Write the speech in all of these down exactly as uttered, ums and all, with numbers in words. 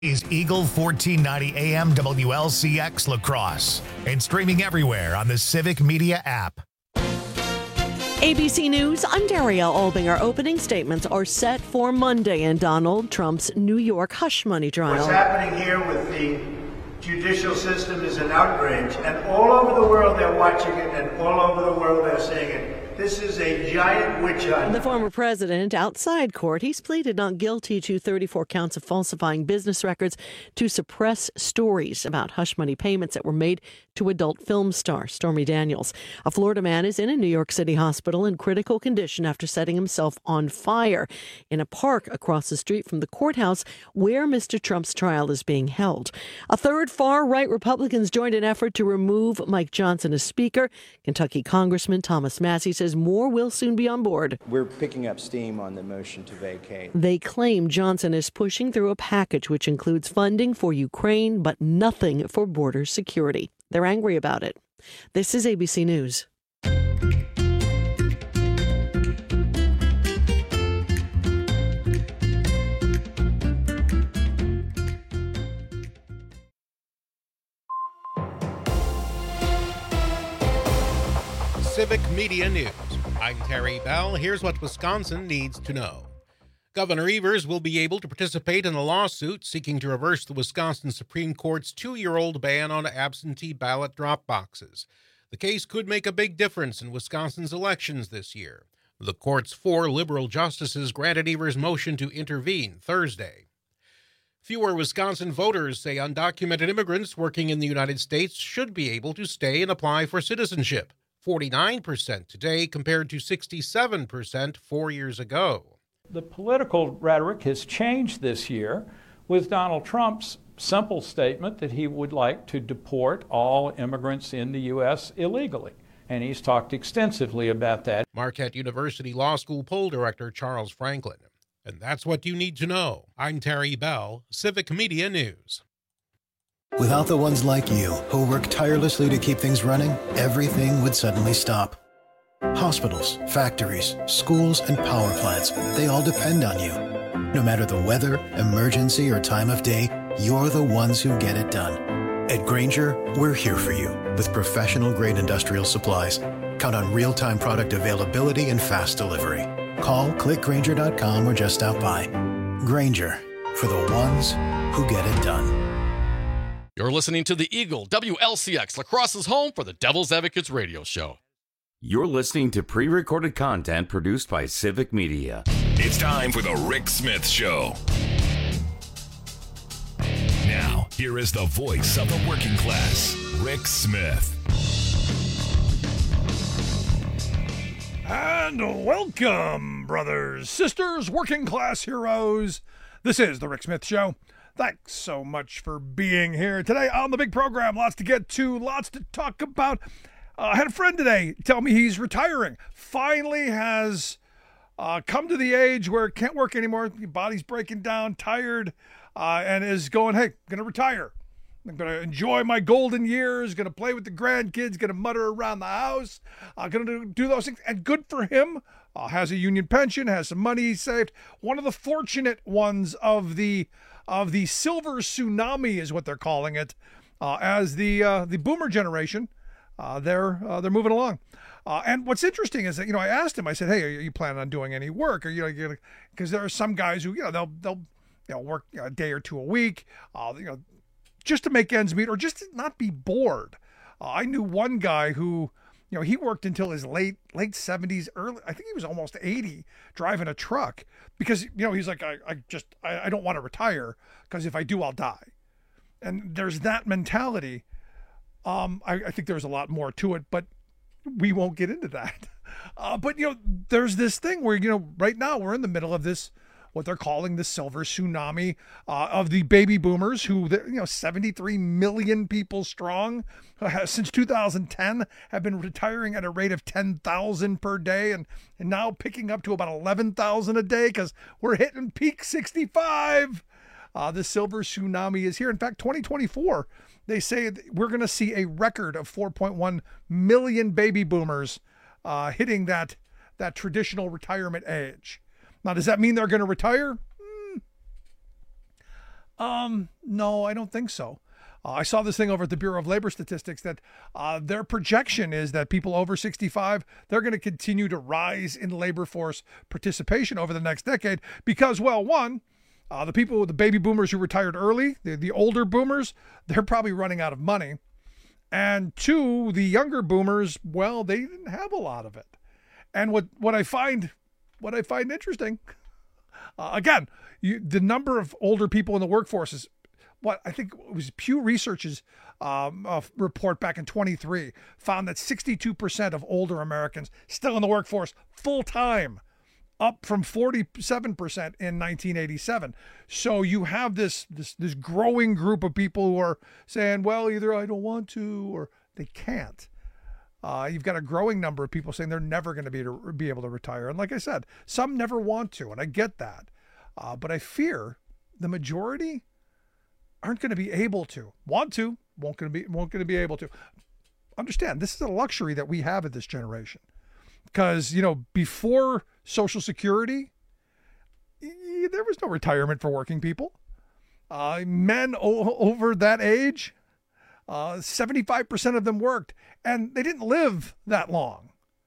Is Eagle fourteen ninety A M W L C X La Crosse and streaming everywhere on the Civic Media app. A B C News, I'm Daria Albinger. Opening statements are set for Monday in Donald Trump's New York hush money trial. What's happening here with the judicial system is an outrage, and all over the world they're watching it, and all over the world they're saying it. This is a giant witch hunt. The former president outside court, he's pleaded not guilty to thirty-four counts of falsifying business records to suppress stories about hush money payments that were made to adult film star Stormy Daniels. A Florida man is in a New York City hospital in critical condition after setting himself on fire in a park across the street from the courthouse where Mister Trump's trial is being held. A third far-right Republicans joined an effort to remove Mike Johnson as Speaker. Kentucky Congressman Thomas Massie says more will soon be on board. We're picking up steam on the motion to vacate. They claim Johnson is pushing through a package which includes funding for Ukraine, but nothing for border security. They're angry about it. This is A B C News. Civic Media News. I'm Terry Bell. Here's what Wisconsin needs to know. Governor Evers will be able to participate in a lawsuit seeking to reverse the Wisconsin Supreme Court's two-year-old ban on absentee ballot drop boxes. The case could make a big difference in Wisconsin's elections this year. The court's four liberal justices granted Evers' motion to intervene Thursday. Fewer Wisconsin voters say undocumented immigrants working in the United States should be able to stay and apply for citizenship. forty-nine percent today compared to sixty-seven percent four years ago. The political rhetoric has changed this year with Donald Trump's simple statement that he would like to deport all immigrants in the U S illegally. And he's talked extensively about that. Marquette University Law School poll director Charles Franklin. And that's what you need to know. I'm Terry Bell, Civic Media News. Without the ones like you, who work tirelessly to keep things running, everything would suddenly stop. Hospitals, factories, schools, and power plants, they all depend on you. No matter the weather, emergency, or time of day, you're the ones who get it done. At Grainger, we're here for you with professional-grade industrial supplies. Count on real-time product availability and fast delivery. Call, click Grainger dot com, or just stop by. Grainger, for the ones who get it done. You're listening to the Eagle W L C X, La Crosse's home for the Devil's Advocates radio show. You're listening to pre-recorded content produced by Civic Media. It's time for the Rick Smith Show. Now, here is the voice of the working class, Rick Smith. And welcome, brothers, sisters, working class heroes. This is the Rick Smith Show. Thanks so much for being here today on the big program. Lots to get to, lots to talk about. Uh, I had a friend today tell me he's retiring. Finally has uh, come to the age where can't work anymore. Your body's breaking down, tired, uh, and is going, hey, I'm going to retire. I'm going to enjoy my golden years, going to play with the grandkids, going to mutter around the house, uh, going to do those things. And good for him. Uh, has a union pension, has some money he saved. One of the fortunate ones of the of the silver tsunami is what they're calling it, uh, as the uh, the boomer generation. Uh, they're uh, they're moving along. Uh, and what's interesting is that, you know, I asked him, I said, hey, are you planning on doing any work? Or, you know, because there are some guys who, you know, they'll they'll you know work a day or two a week, uh, you know, just to make ends meet or just to not be bored. Uh, I knew one guy who, you know, he worked until his late late seventies, early, I think he was almost eighty, driving a truck because, you know, he's like, I, I just, I, I don't want to retire because if I do, I'll die. And there's that mentality. Um, I, I think there's a lot more to it, but we won't get into that. Uh, but, you know, there's this thing where, you know, right now we're in the middle of this, what they're calling the silver tsunami uh, of the baby boomers who, you know, seventy-three million people strong uh, since two thousand ten have been retiring at a rate of ten thousand per day and, and now picking up to about eleven thousand a day because we're hitting peak sixty-five. Uh, the silver tsunami is here. In fact, twenty twenty-four, they say we're going to see a record of four point one million baby boomers uh, hitting that, that traditional retirement age. Now, does that mean they're going to retire? Hmm. Um, no, I don't think so. Uh, I saw this thing over at the Bureau of Labor Statistics that uh, their projection is that people over sixty-five, they're going to continue to rise in labor force participation over the next decade because, well, one, uh, the people, the baby boomers who retired early, the, the older boomers, they're probably running out of money. And two, the younger boomers, well, they didn't have a lot of it. And what, what I find, what I find interesting, uh, again, you, the number of older people in the workforce is what I think it was Pew Research's um, uh, report back in twenty-three found that sixty-two percent of older Americans still in the workforce full time, up from forty-seven percent in nineteen eighty-seven. So you have this, this, this growing group of people who are saying, well, either I don't want to or they can't. Uh, you've got a growing number of people saying they're never going to be to be able to retire. And like I said, some never want to, and I get that. Uh, but I fear the majority aren't going to be able to. Want to, won't going to be, won't going to be able to. Understand, this is a luxury that we have at this generation. Because, you know, before Social Security, there was no retirement for working people. Uh, men o- over that age, uh, seventy-five percent of them worked, and they didn't live that long.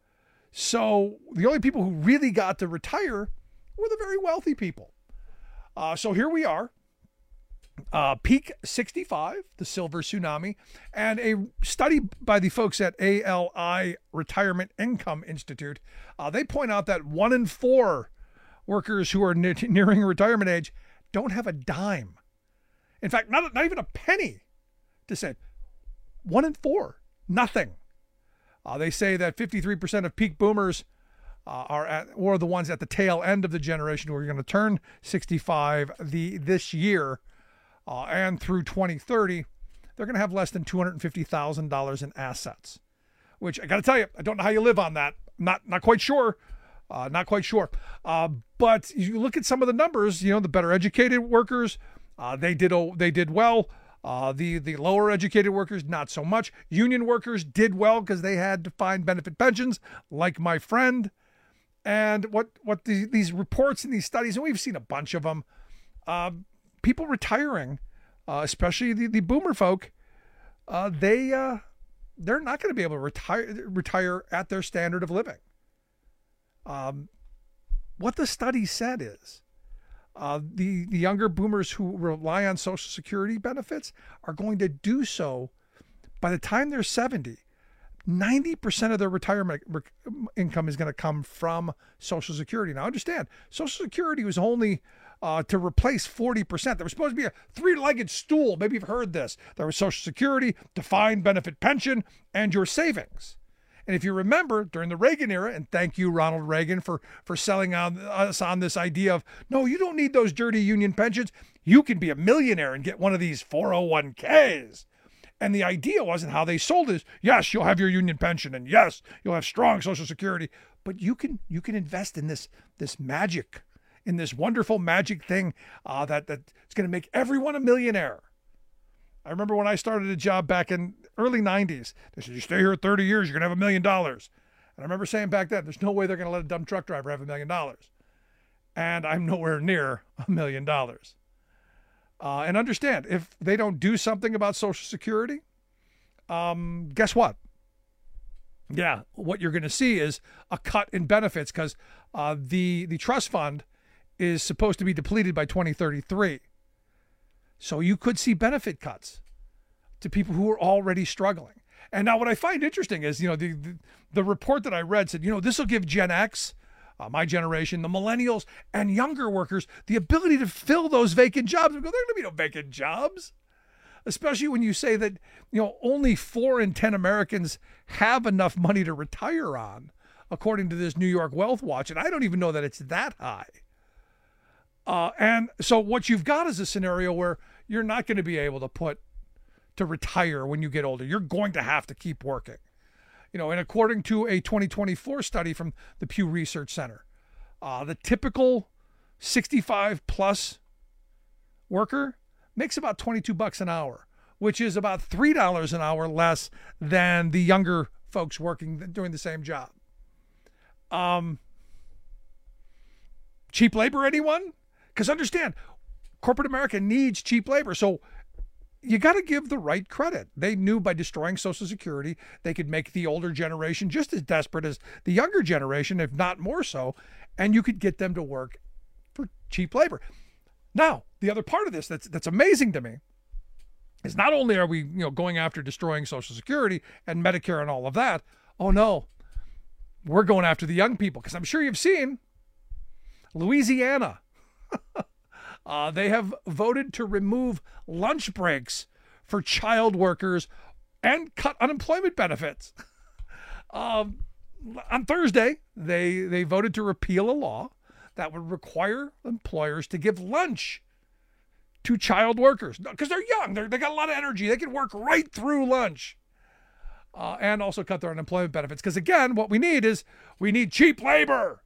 So the only people who really got to retire were the very wealthy people. Uh, so here we are. Uh, peak sixty-five, the silver tsunami, and a study by the folks at A L I Retirement Income Institute, uh, they point out that one in four workers who are ne- nearing retirement age don't have a dime. In fact, not, not even a penny to save. One in four, nothing. Uh, they say that fifty-three percent of peak boomers uh, are at, or the ones at the tail end of the generation who are going to turn sixty-five the this year. Uh, and through twenty thirty, they're going to have less than two hundred fifty thousand dollars in assets, which I got to tell you, I don't know how you live on that. Not not quite sure. Uh, not quite sure. Uh, but you look at some of the numbers, you know, the better educated workers, uh, they did they did well. Uh, the, the lower educated workers, not so much. Union workers did well because they had defined benefit pensions, like my friend. And what, what the, these reports and these studies, and we've seen a bunch of them, uh, people retiring, uh, especially the, the boomer folk, uh, they, uh, they're not going to be able to retire, retire at their standard of living. Um, what the study said is uh, the, the younger boomers who rely on Social Security benefits are going to do so by the time they're seventy. ninety percent of their retirement income is going to come from Social Security. Now, understand, Social Security was only uh, to replace forty percent. There was supposed to be a three-legged stool. Maybe you've heard this. There was Social Security, defined benefit pension, and your savings. And if you remember, during the Reagan era, and thank you, Ronald Reagan, for, for selling on, us on this idea of, no, you don't need those dirty union pensions. You can be a millionaire and get one of these four oh one k's. And the idea wasn't how they sold it. Yes, you'll have your union pension, and yes, you'll have strong Social Security, but you can you can invest in this this magic, in this wonderful magic thing uh, that that's going to make everyone a millionaire. I remember when I started a job back in early nineties, they said, you stay here thirty years, you're going to have a million dollars. And I remember saying back then, there's no way they're going to let a dumb truck driver have a million dollars. And I'm nowhere near a million dollars. Uh, and understand, if they don't do something about Social Security, um, guess what? Yeah, what you're going to see is a cut in benefits because uh, the, the trust fund is supposed to be depleted by twenty thirty-three. So you could see benefit cuts to people who are already struggling. And now what I find interesting is, you know, the, the, the report that I read said, you know, this will give Gen X, Uh, my generation, the millennials, and younger workers, the ability to fill those vacant jobs. There are going to be no vacant jobs, especially when you say that, you know, only four in ten Americans have enough money to retire on, according to this New York Wealth Watch. And I don't even know that it's that high. Uh, and so what you've got is a scenario where you're not going to be able to put to retire when you get older. You're going to have to keep working. You know, and according to a twenty twenty-four study from the Pew Research Center, uh, the typical sixty-five plus worker makes about twenty-two bucks an hour, which is about three dollars an hour less than the younger folks working doing the same job. Um, cheap labor, anyone? Because understand, corporate America needs cheap labor. So you got to give the right credit. They knew by destroying Social Security, they could make the older generation just as desperate as the younger generation, if not more so, and you could get them to work for cheap labor. Now, the other part of this that's that's amazing to me is not only are we, you know, going after destroying Social Security and Medicare and all of that, oh no, we're going after the young people, because I'm sure you've seen Louisiana. Uh, they have voted to remove lunch breaks for child workers and cut unemployment benefits. um, on Thursday, they they voted to repeal a law that would require employers to give lunch to child workers because they're young. They're, they got a lot of energy. They can work right through lunch. Uh, and also cut their unemployment benefits. Because again, what we need is we need cheap labor.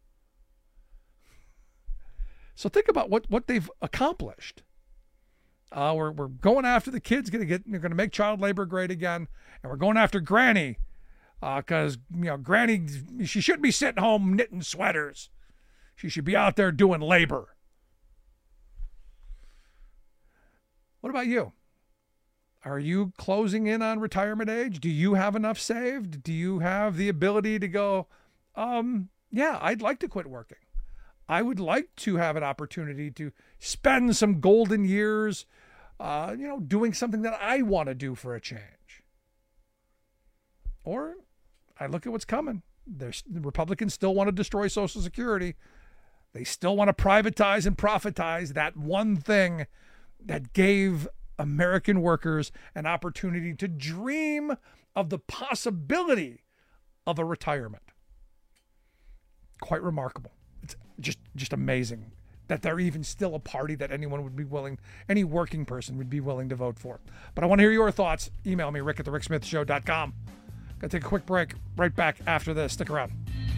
So think about what, what they've accomplished. Uh, we're we're going after the kids. Going to get. They're going to make child labor great again, and we're going after Granny, because uh, you know Granny, she shouldn't be sitting home knitting sweaters. She should be out there doing labor. What about you? Are you closing in on retirement age? Do you have enough saved? Do you have the ability to go, um, yeah, I'd like to quit working. I would like to have an opportunity to spend some golden years, uh, you know, doing something that I want to do for a change. Or I look at what's coming. There's, the Republicans still want to destroy Social Security. They still want to privatize and profitize that one thing that gave American workers an opportunity to dream of the possibility of a retirement. Quite remarkable. It's just, just amazing that they're even still a party that anyone would be willing, any working person would be willing to vote for. But I want to hear your thoughts. Email me, rick at the rick smith show dot com. Got to take a quick break. Right back after this. Stick around.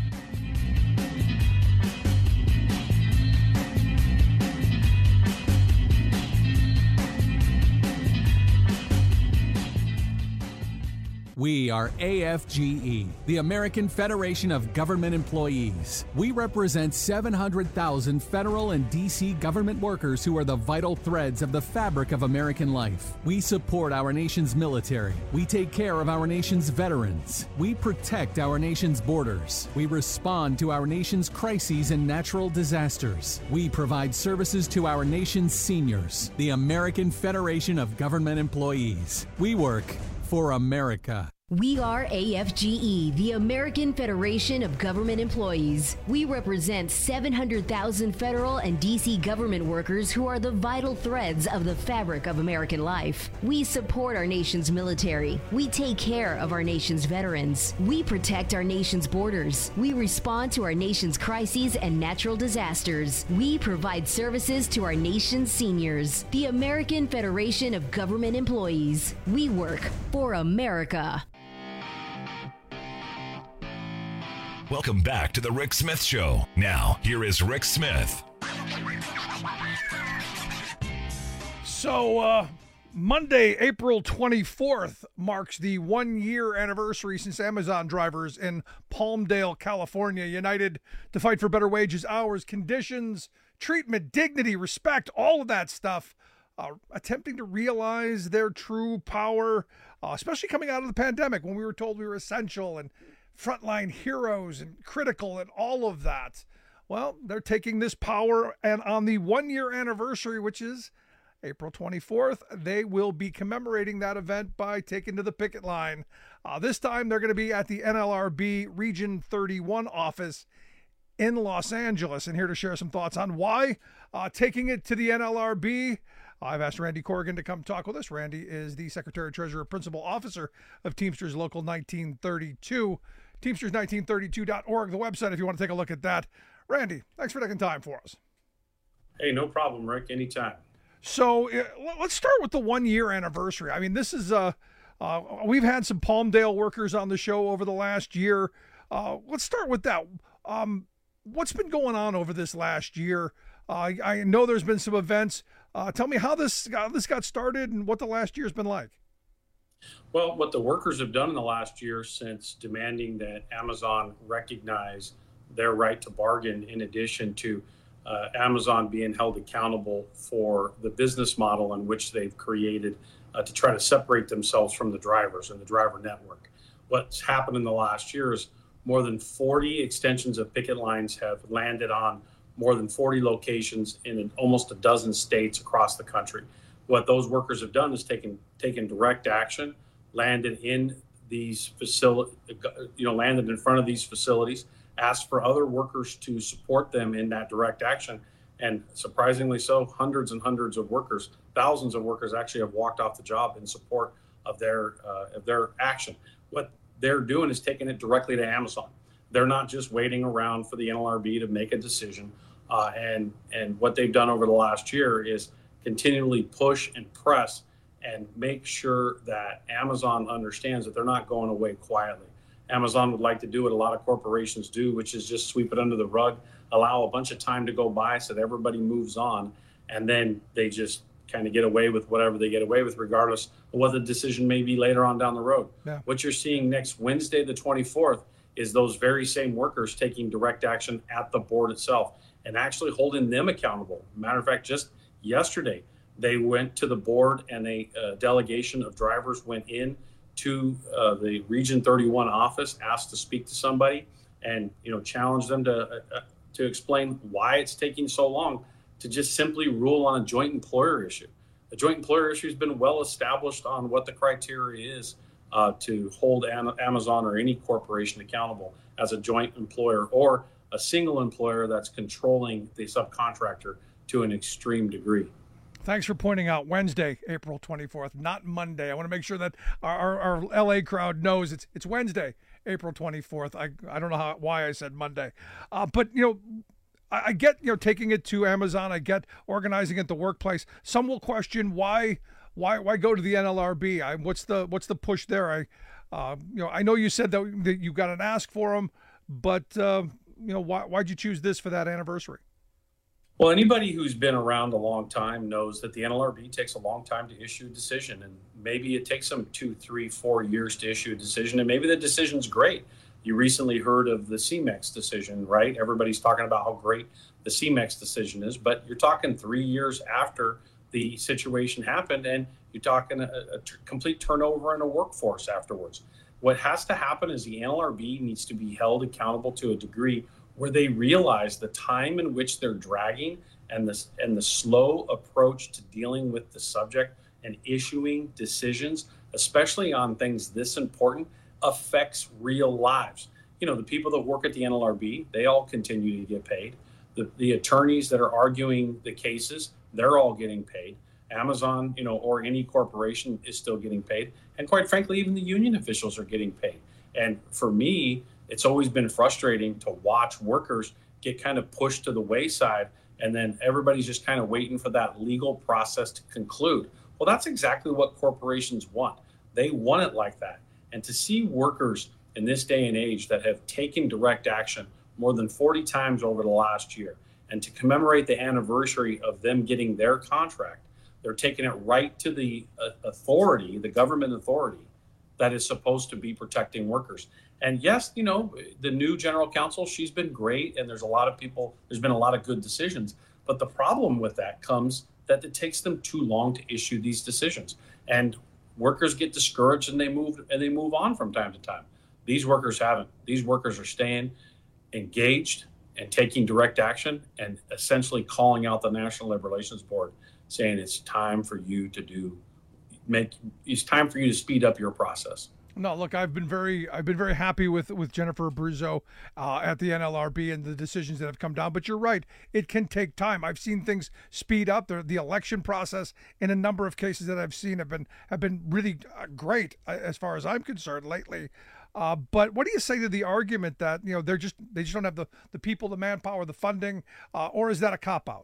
We are A F G E, the American Federation of Government Employees. We represent seven hundred thousand federal and D C government workers who are the vital threads of the fabric of American life. We support our nation's military. We take care of our nation's veterans. We protect our nation's borders. We respond to our nation's crises and natural disasters. We provide services to our nation's seniors. The American Federation of Government Employees. We work for America. We are A F G E, the American Federation of Government Employees. We represent seven hundred thousand federal and D C government workers who are the vital threads of the fabric of American life. We support our nation's military. We take care of our nation's veterans. We protect our nation's borders. We respond to our nation's crises and natural disasters. We provide services to our nation's seniors. The American Federation of Government Employees. We work for America. Welcome back to the Rick Smith Show. Now, here is Rick Smith. So, uh, Monday, April twenty-fourth, marks the one-year anniversary since Amazon drivers in Palmdale, California, united to fight for better wages, hours, conditions, treatment, dignity, respect, all of that stuff, uh, attempting to realize their true power, uh, especially coming out of the pandemic when we were told we were essential and frontline heroes and critical and all of that. Well, they're taking this power, and on the one-year anniversary, which is April twenty-fourth, they will be commemorating that event by taking to the picket line. Uh, this time, they're going to be at the N L R B Region thirty-one office in Los Angeles. And here to share some thoughts on why uh, taking it to the N L R B, I've asked Randy Corrigan to come talk with us. Randy is the Secretary, Treasurer, Principal Officer of Teamsters Local nineteen thirty-two. Teamsters nineteen thirty-two dot org, the website, if you want to take a look at that. Randy, thanks for taking time for us. Hey, no problem, Rick. Anytime. So uh, let's start with the one-year anniversary. I mean, this is, uh, uh, we've had some Palmdale workers on the show over the last year. Uh, let's start with that. Um, what's been going on over this last year? Uh, I know there's been some events. Uh, tell me how this got, this got started and what the last year's been like. Well, what the workers have done in the last year since demanding that Amazon recognize their right to bargain, in addition to uh, Amazon being held accountable for the business model in which they've created uh, to try to separate themselves from the drivers and the driver network. What's happened in the last year is more than forty extensions of picket lines have landed on more than forty locations in almost a dozen states across the country. What those workers have done is taken taken direct action, landed in these facility, you know, landed in front of these facilities, asked for other workers to support them in that direct action. And surprisingly so, hundreds and hundreds of workers, thousands of workers actually have walked off the job in support of their uh, of their action. What they're doing is taking it directly to Amazon. They're not just waiting around for the N L R B to make a decision. Uh, and and what they've done over the last year is continually push and press and make sure that Amazon understands that they're not going away quietly. Amazon would like to do what a lot of corporations do, which is just sweep it under the rug, allow a bunch of time to go by so that everybody moves on, and then they just kind of get away with whatever they get away with, regardless of what the decision may be later on down the road. Yeah. What you're seeing next Wednesday, the twenty-fourth, is those very same workers taking direct action at the board itself and actually holding them accountable. Matter of fact, just yesterday, they went to the board and a uh, delegation of drivers went in to uh, the Region thirty-one office, asked to speak to somebody, and you know challenged them to uh, to explain why it's taking so long to just simply rule on a joint employer issue. The joint employer issue has been well established on what the criteria is uh, to hold Am- Amazon or any corporation accountable as a joint employer or a single employer that's controlling the subcontractor to an extreme degree. Thanks for pointing out Wednesday, April twenty-fourth, not Monday. I want to make sure that our, our, our L A crowd knows it's it's Wednesday, April twenty-fourth. I I don't know how why I said Monday, uh, but you know, I, I get you know taking it to Amazon. I get organizing it at the workplace. Some will question why why why go to the N L R B? I, what's the what's the push there? I uh, you know I know you said that, that you got an ask for them, but uh, you know why why'd you choose this for that anniversary? Well, anybody who's been around a long time knows that the N L R B takes a long time to issue a decision, and maybe it takes them two, three, four years to issue a decision, and maybe the decision's great. You recently heard of the C M E X decision, right? Everybody's talking about how great the C M E X decision is, but you're talking three years after the situation happened, and you're talking a, a t- complete turnover in a workforce afterwards. What has to happen is the N L R B needs to be held accountable to a degree where they realize the time in which they're dragging and the, and the slow approach to dealing with the subject and issuing decisions, especially on things this important, affects real lives. You know, the people that work at the N L R B, they all continue to get paid. The, the attorneys that are arguing the cases, they're all getting paid. Amazon, you know, or any corporation is still getting paid. And quite frankly, even the union officials are getting paid. And for me, it's always been frustrating to watch workers get kind of pushed to the wayside, and then everybody's just kind of waiting for that legal process to conclude. Well, that's exactly what corporations want. They want it like that. And to see workers in this day and age that have taken direct action more than forty times over the last year, and to commemorate the anniversary of them getting their contract, they're taking it right to the uh, authority, the government authority that is supposed to be protecting workers. And yes, you know, the new general counsel, she's been great. And there's a lot of people, there's been a lot of good decisions. But the problem with that comes that it takes them too long to issue these decisions. And workers get discouraged and they move and they move on from time to time. These workers haven't. These workers are staying engaged and taking direct action and essentially calling out the National Labor Relations Board, saying it's time for you to do, make, it's time for you to speed up your process. No, look, I've been very, I've been very happy with with Jennifer Abruzzo uh, at the N L R B and the decisions that have come down. But you're right, it can take time. I've seen things speed up. The, the election process in a number of cases that I've seen have been have been really great as far as I'm concerned lately. Uh, but what do you say to the argument that you know they're just they just don't have the the people, the manpower, the funding, uh, or is that a cop out?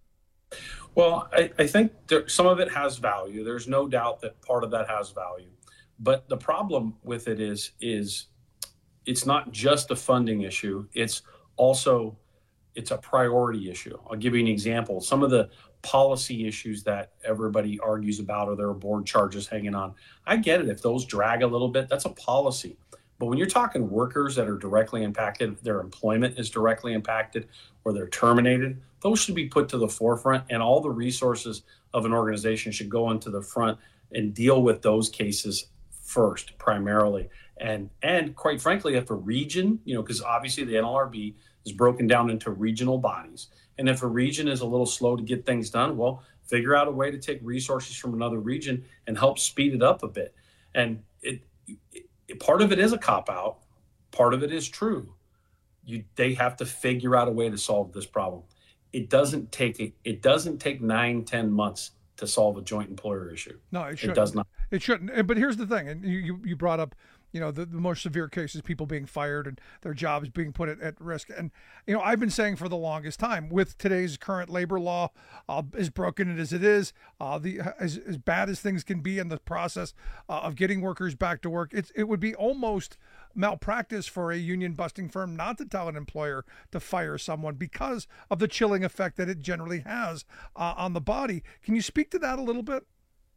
Well, I, I think there, some of it has value. There's no doubt that part of that has value. But the problem with it is, is it's not just a funding issue. It's also, it's a priority issue. I'll give you an example. Some of the policy issues that everybody argues about, or there are board charges hanging on. I get it. If those drag a little bit, that's a policy. But when you're talking workers that are directly impacted, their employment is directly impacted, or they're terminated, those should be put to the forefront, and all the resources of an organization should go into the front and deal with those cases first, primarily. And, and quite frankly, if a region, you know, because obviously the N L R B is broken down into regional bodies. And if a region is a little slow to get things done, well, figure out a way to take resources from another region and help speed it up a bit. And it, it part of it is a cop-out. Part of it is true. You, they have to figure out a way to solve this problem. It doesn't take it doesn't take nine, ten months to solve a joint employer issue. No, it shouldn't. It does not. It shouldn't. But here's the thing, and you, you, you brought up, you know, the, the more severe cases, people being fired and their jobs being put at, at risk. And, you know, I've been saying for the longest time, with today's current labor law, uh, as broken as it is, uh, the as, as bad as things can be in the process uh, of getting workers back to work, it's, it would be almost malpractice for a union busting firm not to tell an employer to fire someone because of the chilling effect that it generally has uh, on the body. Can you speak to that a little bit?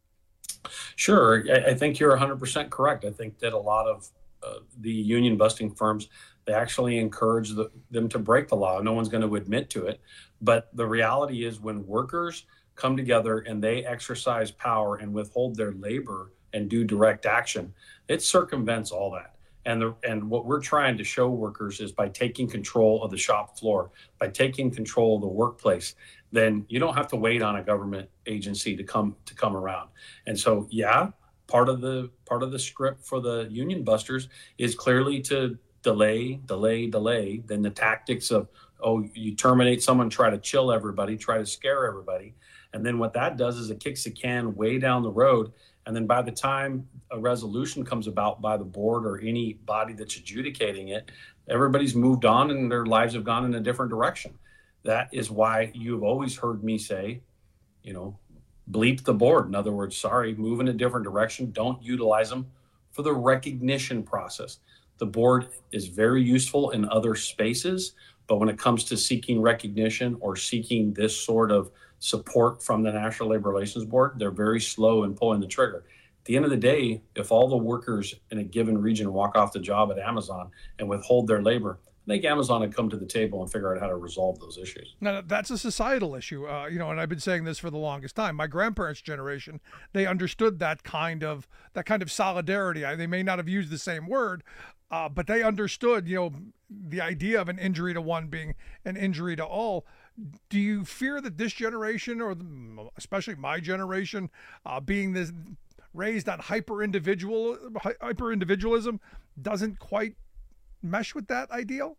Sure. I, I think you're one hundred percent correct. I think that a lot of uh, the union busting firms, they actually encourage the, them to break the law. No one's going to admit to it. But the reality is when workers come together and they exercise power and withhold their labor and do direct action, it circumvents all that. And the, and what we're trying to show workers is by taking control of the shop floor, by taking control of the workplace, then you don't have to wait on a government agency to come to come around. And so, yeah, part of the part of the script for the union busters is clearly to delay, delay, delay. Then the tactics of, oh, you terminate someone, try to chill everybody, try to scare everybody. And then what that does is it kicks the can way down the road. And then by the time a resolution comes about by the board or any body that's adjudicating it, everybody's moved on and their lives have gone in a different direction. That is why you've always heard me say, you know, bleep the board. In other words, sorry, move in a different direction. Don't utilize them for the recognition process. The board is very useful in other spaces, but when it comes to seeking recognition or seeking this sort of support from the National Labor Relations Board, they're very slow in pulling the trigger. At the end of the day, if all the workers in a given region walk off the job at Amazon and withhold their labor, I think Amazon would come to the table and figure out how to resolve those issues. Now, that's a societal issue, uh, you know, and I've been saying this for the longest time. My grandparents' generation, they understood that kind of that kind of solidarity. I, they may not have used the same word, uh, but they understood, you know, the idea of an injury to one being an injury to all. Do you fear that this generation, or especially my generation, uh, being this raised on hyper individual hyper individualism, doesn't quite mesh with that ideal?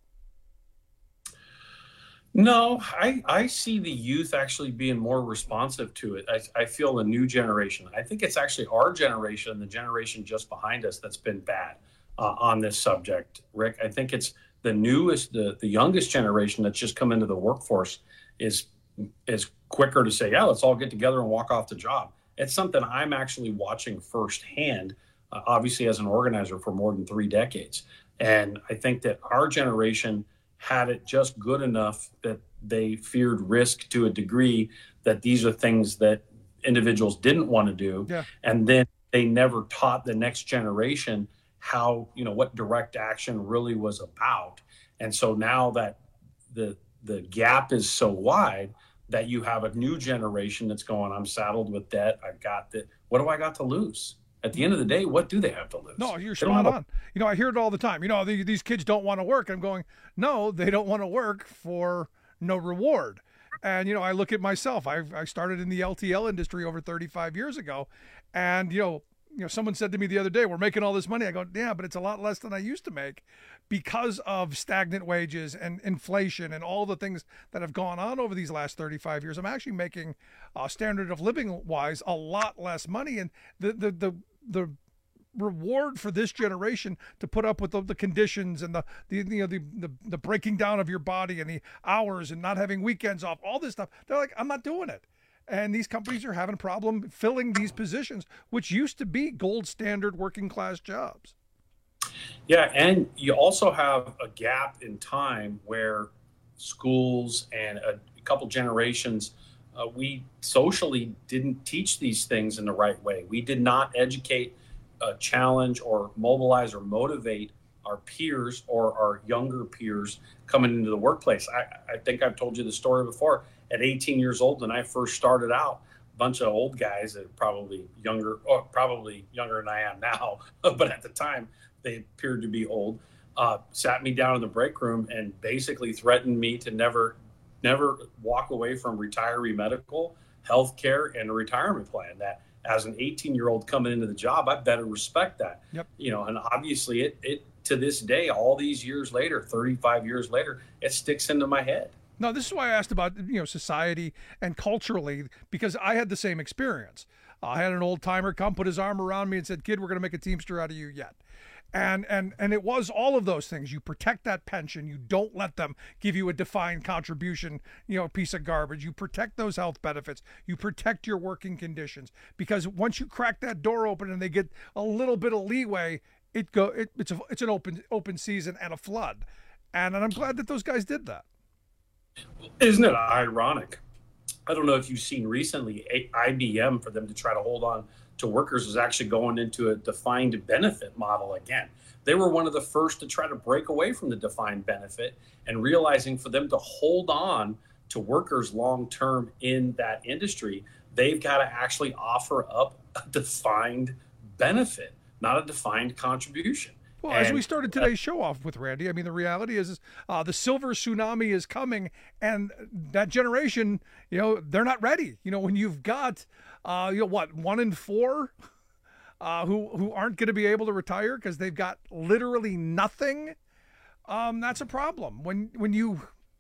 No, I, I see the youth actually being more responsive to it. I, I feel the new generation. I think it's actually our generation, the generation just behind us, that's been bad uh, on this subject, Rick. I think it's the newest, the, the youngest generation that's just come into the workforce is is quicker to say, yeah, let's all get together and walk off the job. It's something I'm actually watching firsthand, uh, obviously as an organizer for more than three decades. And I think that our generation had it just good enough that they feared risk to a degree that these are things that individuals didn't want to do. Yeah. And then they never taught the next generation how, you know, what direct action really was about. And so now that the the gap is so wide that you have a new generation that's going, I'm saddled with debt. I've got that. What do I got to lose? At the end of the day, what do they have to lose? No, you're spot on. You know, I hear it all the time. You know, the, these kids don't want to work. I'm going, no, they don't want to work for no reward. And, you know, I look at myself. I I started in the L T L industry over thirty-five years ago. And, you know, you know, someone said to me the other day, we're making all this money. I go, yeah, but it's a lot less than I used to make because of stagnant wages and inflation and all the things that have gone on over these last thirty-five years. I'm actually making uh, standard of living wise a lot less money. And the, the, the, the reward for this generation to put up with the, the conditions and the, the, you know, the, the, the breaking down of your body and the hours and not having weekends off, all this stuff. They're like, I'm not doing it. And these companies are having a problem filling these positions, which used to be gold standard working class jobs. Yeah, and you also have a gap in time where schools and a couple generations, uh, we socially didn't teach these things in the right way. We did not educate, uh, challenge, or mobilize or motivate our peers or our younger peers coming into the workplace. I, I think I've told you the story before. At eighteen years old, when I first started out, a bunch of old guys that are probably younger, or probably younger than I am now, but at the time they appeared to be old, uh, sat me down in the break room and basically threatened me to never, never walk away from retiree medical, health care, and a retirement plan. That as an eighteen-year-old coming into the job, I better respect that. Yep. You know, and obviously it, it to this day, all these years later, thirty-five years later, it sticks into my head. No, this is why I asked about, you know, society and culturally, because I had the same experience. Uh, I had an old timer come put his arm around me and said, "Kid, we're going to make a Teamster out of you yet." And and and it was all of those things. You protect that pension. You don't let them give you a defined contribution, you know, piece of garbage. You protect those health benefits. You protect your working conditions, because once you crack that door open and they get a little bit of leeway, it go it, it's a, it's an open open season and a flood. And, and I'm glad that those guys did that. Isn't it ironic? I don't know if you've seen recently, I B M, for them to try to hold on to workers, is actually going into a defined benefit model again. They were one of the first to try to break away from the defined benefit, and realizing for them to hold on to workers long-term in that industry, they've got to actually offer up a defined benefit, not a defined contribution. Well, and, as we started today's show off with, Randy, I mean, the reality is uh, the silver tsunami is coming, and that generation, you know, they're not ready. You know, when you've got, uh, you know, what, one in four uh, who who aren't going to be able to retire because they've got literally nothing, um, that's a problem. When when you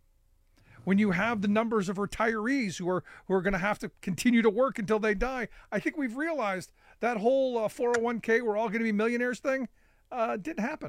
when you have the numbers of retirees who are who are going to have to continue to work until they die, I think we've realized that whole uh, four oh one k, we're all going to be millionaires thing. Uh, didn't happen.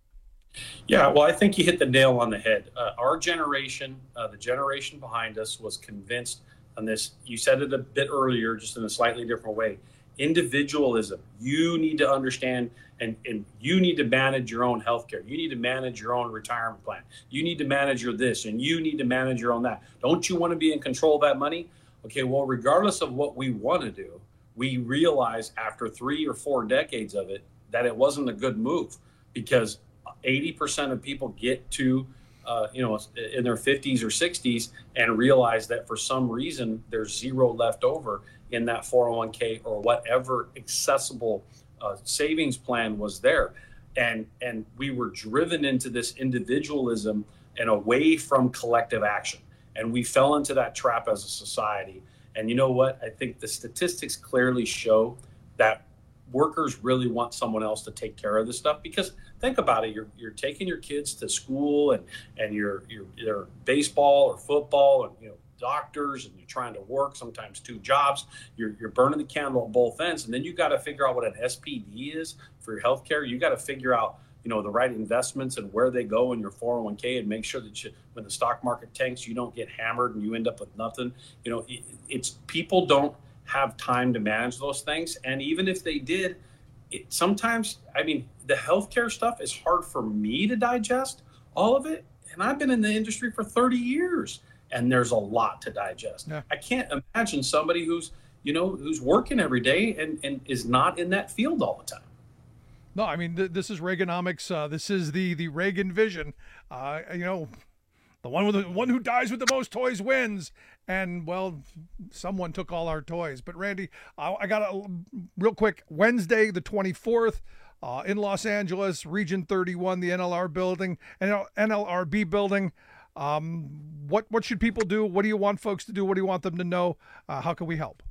Yeah, well, I think you hit the nail on the head. Uh, our generation, uh, the generation behind us, was convinced on this. You said it a bit earlier, just in a slightly different way. Individualism. You need to understand, and, and you need to manage your own healthcare. You need to manage your own retirement plan. You need to manage your this, and you need to manage your own that. Don't you want to be in control of that money? Okay, well, regardless of what we want to do, we realize after three or four decades of it, that it wasn't a good move, because eighty percent of people get to, uh, you know, in their fifties or sixties and realize that for some reason there's zero left over in that four oh one k or whatever accessible uh, savings plan was there. And, and we were driven into this individualism and away from collective action. And we fell into that trap as a society. And you know what? I think the statistics clearly show that workers really want someone else to take care of this stuff, because think about it, you're you're taking your kids to school, and and you're you're, you're baseball or football, and you know, doctors, and you're trying to work sometimes two jobs. You're you're burning the candle at both ends, and then you got to figure out what an S P D is for your health care. You got to figure out, you know, the right investments and where they go in your four oh one k, and make sure that you, when the stock market tanks, you don't get hammered and you end up with nothing. You know, it, it's people don't have time to manage those things. And even if they did, it, sometimes, I mean, the healthcare stuff is hard for me to digest, all of it. And I've been in the industry for thirty years, and there's a lot to digest. Yeah. I can't imagine somebody who's, you know, who's working every day and, and is not in that field all the time. No, I mean, th- this is Reaganomics. Uh, this is the, the Reagan vision. Uh, you know, the one with the one who dies with the most toys wins. And, well, someone took all our toys. But, Randy, I, I got a real quick. Wednesday, the twenty-fourth, uh, in Los Angeles, Region thirty-one, the N L R building, N L R B building. Um, what what should people do? What do you want folks to do? What do you want them to know? Uh, how can we help?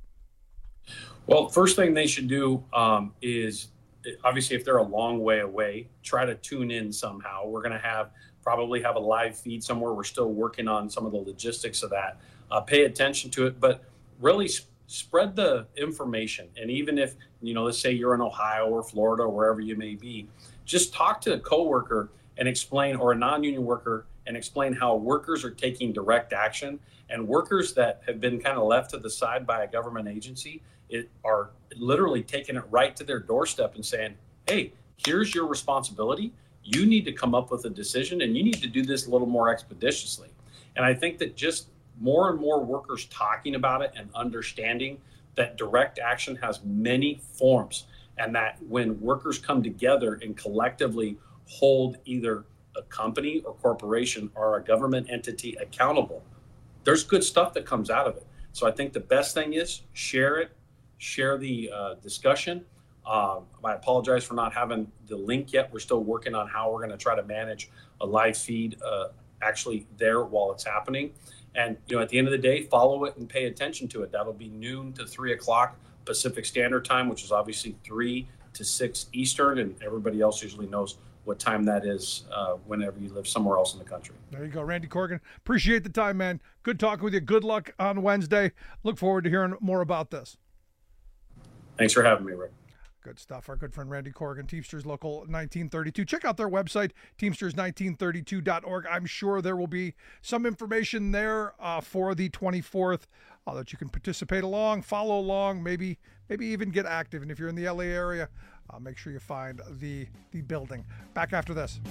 Well, first thing they should do um, is, obviously, if they're a long way away, try to tune in somehow. We're going to have probably have a live feed somewhere. We're still working on some of the logistics of that. Uh, pay attention to it, but really sp- spread the information. And even if, you know, let's say you're in Ohio or Florida or wherever you may be, just talk to a coworker and explain, or a non-union worker, and explain how workers are taking direct action, and workers that have been kind of left to the side by a government agency it, are literally taking it right to their doorstep and saying, hey, here's your responsibility. You need to come up with a decision, and you need to do this a little more expeditiously. And I think that just more and more workers talking about it and understanding that direct action has many forms, and that when workers come together and collectively hold either a company or corporation or a government entity accountable, there's good stuff that comes out of it. So I think the best thing is share it, share the uh, discussion. Um, I apologize for not having the link yet. We're still working on how we're going to try to manage a live feed uh, actually there while it's happening. And, you know, at the end of the day, follow it and pay attention to it. That'll be noon to three o'clock Pacific Standard Time, which is obviously three to six Eastern. And everybody else usually knows what time that is uh, whenever you live somewhere else in the country. There you go, Randy Corrigan. Appreciate the time, man. Good talking with you. Good luck on Wednesday. Look forward to hearing more about this. Thanks for having me, Rick. Good stuff. Our good friend Randy Corrigan, Teamsters Local nineteen thirty-two. Check out their website, teamsters nineteen thirty-two dot org. I'm sure there will be some information there uh, for the twenty-fourth uh, that you can participate along, follow along, maybe maybe even get active. And if you're in the L A area, uh, make sure you find the, the building. Back after this.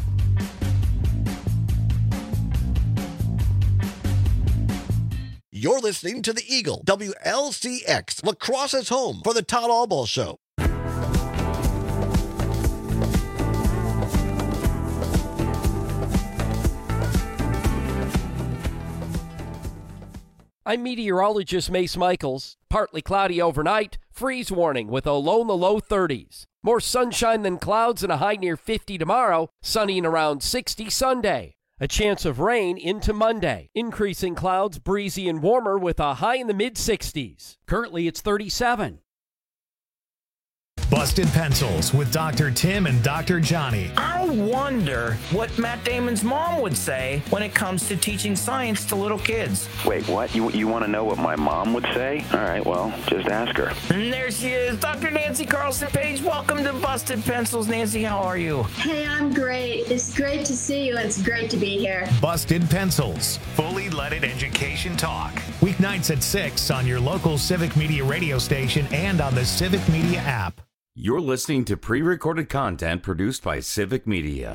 You're listening to the Eagle, W L C X, La Crosse's home for the Todd Albaugh Show. I'm meteorologist Mace Michaels. Partly cloudy overnight, freeze warning with a low in the low thirties. More sunshine than clouds and a high near fifty tomorrow, sunny and around sixty Sunday. A chance of rain into Monday. Increasing clouds, breezy and warmer with a high in the mid sixties. Currently it's thirty-seven. Busted Pencils with Doctor Tim and Doctor Johnny. I wonder what Matt Damon's mom would say when it comes to teaching science to little kids. Wait, what? You you want to know what my mom would say? All right, well, just ask her. And there she is, Doctor Nancy Carlson Page. Welcome to Busted Pencils. Nancy, how are you? Hey, I'm great. It's great to see you. It's great to be here. Busted Pencils, fully leaded education talk. Weeknights at six on your local Civic Media radio station and on the Civic Media app. You're listening to pre-recorded content produced by Civic Media.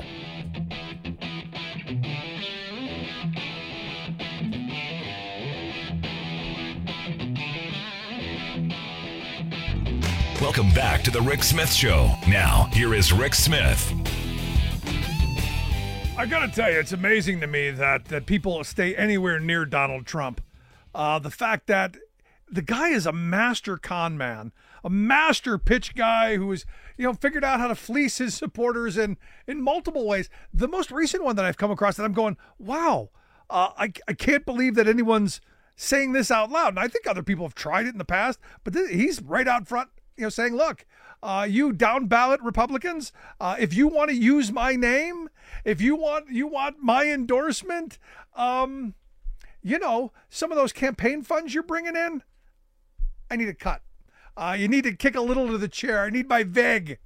Welcome back to the Rick Smith Show. Now, here is Rick Smith. I got to tell you, it's amazing to me that, that people stay anywhere near Donald Trump. Uh, the fact that the guy is a master con man, a master pitch guy who has, you know, figured out how to fleece his supporters in, in multiple ways. The most recent one that I've come across that I'm going, wow, uh, I, I can't believe that anyone's saying this out loud. And I think other people have tried it in the past, but th- he's right out front, you know, saying, look, uh, you down ballot Republicans, uh, if you want to use my name, if you want, you want my endorsement, um, you know, some of those campaign funds you're bringing in, I need a cut. Uh, you need to kick a little to the chair. I need my veg.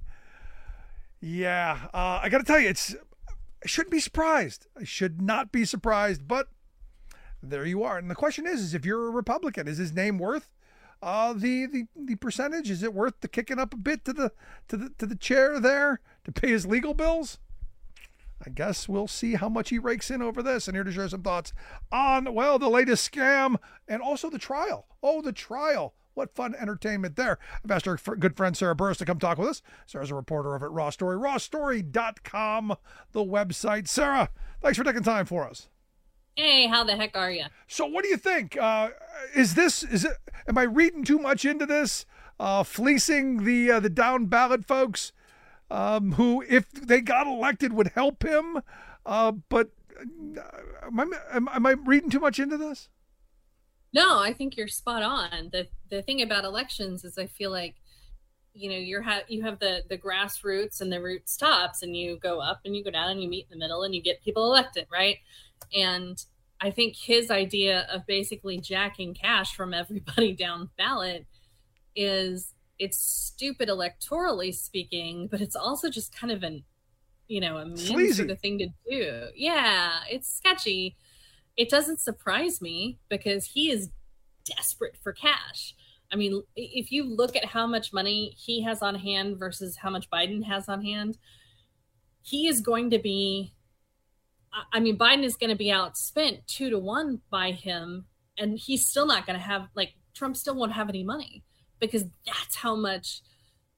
Yeah, uh, I got to tell you, it's. I shouldn't be surprised. I should not be surprised, but there you are. And the question is, is if you're a Republican, is his name worth uh, the the the percentage? Is it worth the kicking up a bit to the to the to the chair there to pay his legal bills? I guess we'll see how much he rakes in over this. And here to share some thoughts on, well, the latest scam and also the trial. Oh, the trial. What fun entertainment there. I've asked our good friend Sarah Burris to come talk with us. Sarah's a reporter over at Raw Story, raw story dot com, the website. Sarah, thanks for taking time for us. Hey, how the heck are you? So what do you think? Uh, is this, is it, am I reading too much into this? Uh, fleecing the uh, the down ballot folks um, who, if they got elected, would help him? Uh, but uh, am, I, am, am I reading too much into this? No, I think you're spot on. The the thing about elections is I feel like, you know, you're ha- you have the, the grassroots and the roots tops, and you go up and you go down and you meet in the middle and you get people elected, right? And I think his idea of basically jacking cash from everybody down ballot is, it's stupid electorally speaking, but it's also just kind of an, you know, a mean sort of thing to do. Yeah, it's sketchy. It doesn't surprise me because he is desperate for cash. I mean, if you look at how much money he has on hand versus how much Biden has on hand, he is going to be, I mean, Biden is going to be outspent two to one by him, and he's still not going to have, like, Trump still won't have any money because that's how much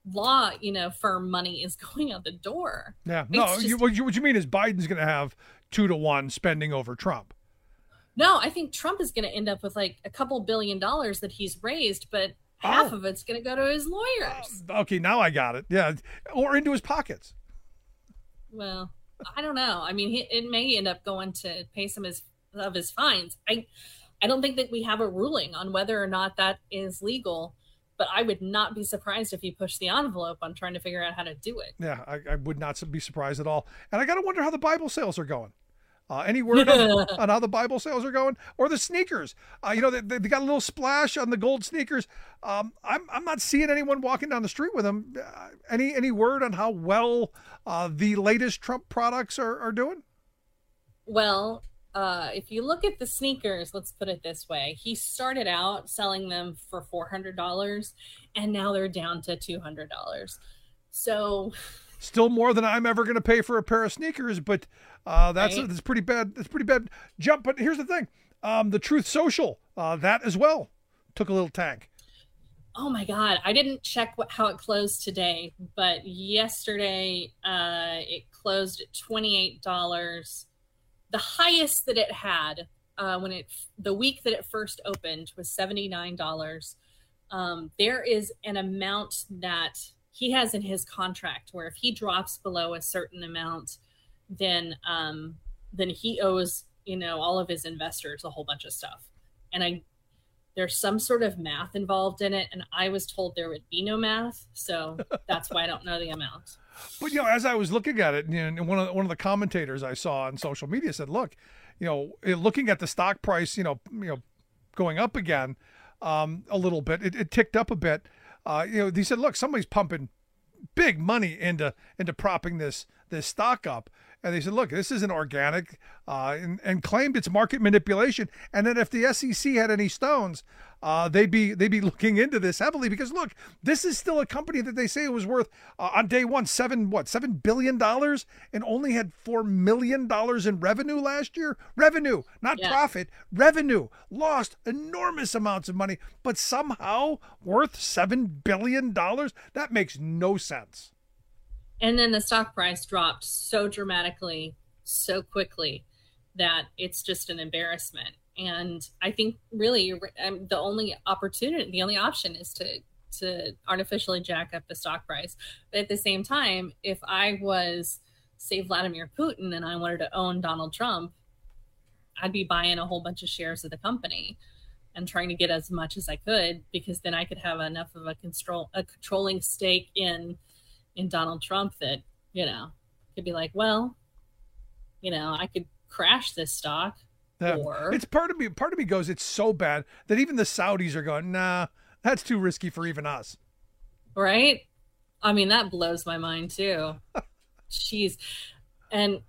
law, you know, firm money is going out the door. Yeah. No, just, you, what, you, what you mean is Biden's going to have two to one spending over Trump. No, I think Trump is going to end up with like a couple billion dollars that he's raised, but half oh. of it's going to go to his lawyers. Uh, okay, now I got it. Yeah. Or into his pockets. Well, I don't know. I mean, he, it may end up going to pay some of his, of his fines. I, I don't think that we have a ruling on whether or not that is legal, but I would not be surprised if he pushed the envelope on trying to figure out how to do it. Yeah, I, I would not be surprised at all. And I got to wonder how the Bible sales are going. Uh, any word on, on how the Bible sales are going, or the sneakers? Uh, you know, they, they got a little splash on the gold sneakers. Um, I'm I'm not seeing anyone walking down the street with them. Uh, any any word on how well uh, the latest Trump products are, are doing? Well, uh, if you look at the sneakers, let's put it this way: he started out selling them for four hundred dollars, and now they're down to two hundred dollars. So. Still more than I'm ever going to pay for a pair of sneakers, but uh, that's right. that's pretty bad. That's pretty bad jump. But here's the thing: um, the Truth Social, uh, that as well, took a little tank. Oh my God! I didn't check what, how it closed today, but yesterday uh, it closed at twenty-eight dollars. The highest that it had uh, when it the week that it first opened was seventy-nine dollars. Um, there is an amount that he has in his contract where if he drops below a certain amount, then um, then he owes, you know, all of his investors a whole bunch of stuff. And I there's some sort of math involved in it, and I was told there would be no math, so that's why I don't know the amount. But you know, as I was looking at it, you know, one of the, one of the commentators I saw on social media said, "Look, you know, looking at the stock price, you know, you know, going up again um, a little bit, it, it ticked up a bit." Uh, you know, he said, "Look, somebody's pumping big money into into propping this this stock up." And they said, "Look, this isn't organic," uh, and, and claimed it's market manipulation. And then if the S E C had any stones, uh, they'd be they'd be looking into this heavily because look, this is still a company that they say was worth uh, on day one seven what seven billion dollars and only had four million dollars in revenue last year. Revenue, not yeah. profit. Revenue lost enormous amounts of money, but somehow worth seven billion dollars. That makes no sense. And then the stock price dropped so dramatically, so quickly that it's just an embarrassment. And I think really um, the only opportunity, the only option is to to artificially jack up the stock price. But at the same time, if I was, say, Vladimir Putin and I wanted to own Donald Trump, I'd be buying a whole bunch of shares of the company and trying to get as much as I could, because then I could have enough of a control a controlling stake in in Donald Trump that, you know, could be like, well, you know, I could crash this stock. Yeah. Or it's part of me, part of me goes, it's so bad that even the Saudis are going, nah, that's too risky for even us. Right? I mean, that blows my mind too. Jeez. And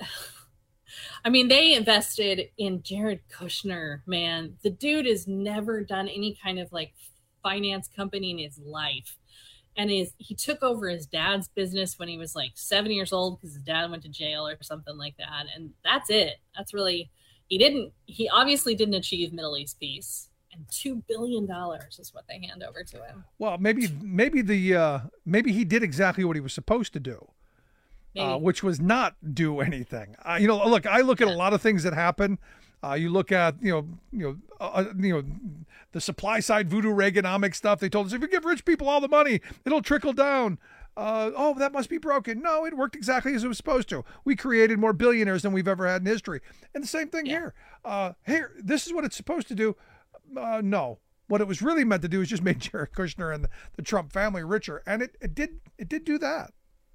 I mean, they invested in Jared Kushner, man. The dude has never done any kind of like finance company in his life. And his, he took over his dad's business when he was like seven years old because his dad went to jail or something like that. And that's it. That's really, he didn't, he obviously didn't achieve Middle East peace. And two billion dollars is what they hand over to him. Well, maybe, maybe the, uh, maybe he did exactly what he was supposed to do, uh, which was not do anything. Uh, you know, look, I look at a lot of things that happen. Uh, you look at, you know, you know, uh, you know, the supply side voodoo Reaganomics stuff. They told us if you give rich people all the money, it'll trickle down. Uh, oh, that must be broken. No, it worked exactly as it was supposed to. We created more billionaires than we've ever had in history. And the same thing yeah. here. Uh, here, this is what it's supposed to do. Uh, no, what it was really meant to do is just make Jared Kushner and the, the Trump family richer, and it, it did it did do that.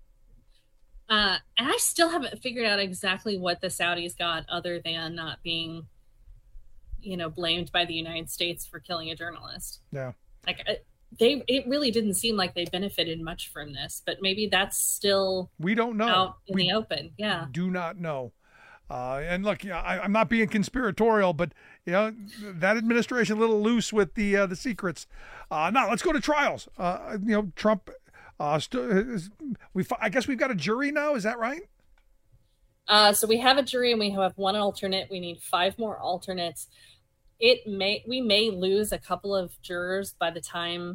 Uh, and I still haven't figured out exactly what the Saudis got other than not being, you know, blamed by the United States for killing a journalist. Yeah. Like they, it really didn't seem like they benefited much from this, but maybe that's still we don't know out in we the open. Yeah. Do not know. Uh, and look, you know, I, I'm not being conspiratorial, but you know that administration a little loose with the uh, the secrets. Uh, now let's go to trials. Uh, you know, Trump. Uh, st- we I guess we've got a jury now. Is that right? Uh, so we have a jury and we have one alternate. We need five more alternates. It may we may lose a couple of jurors by the time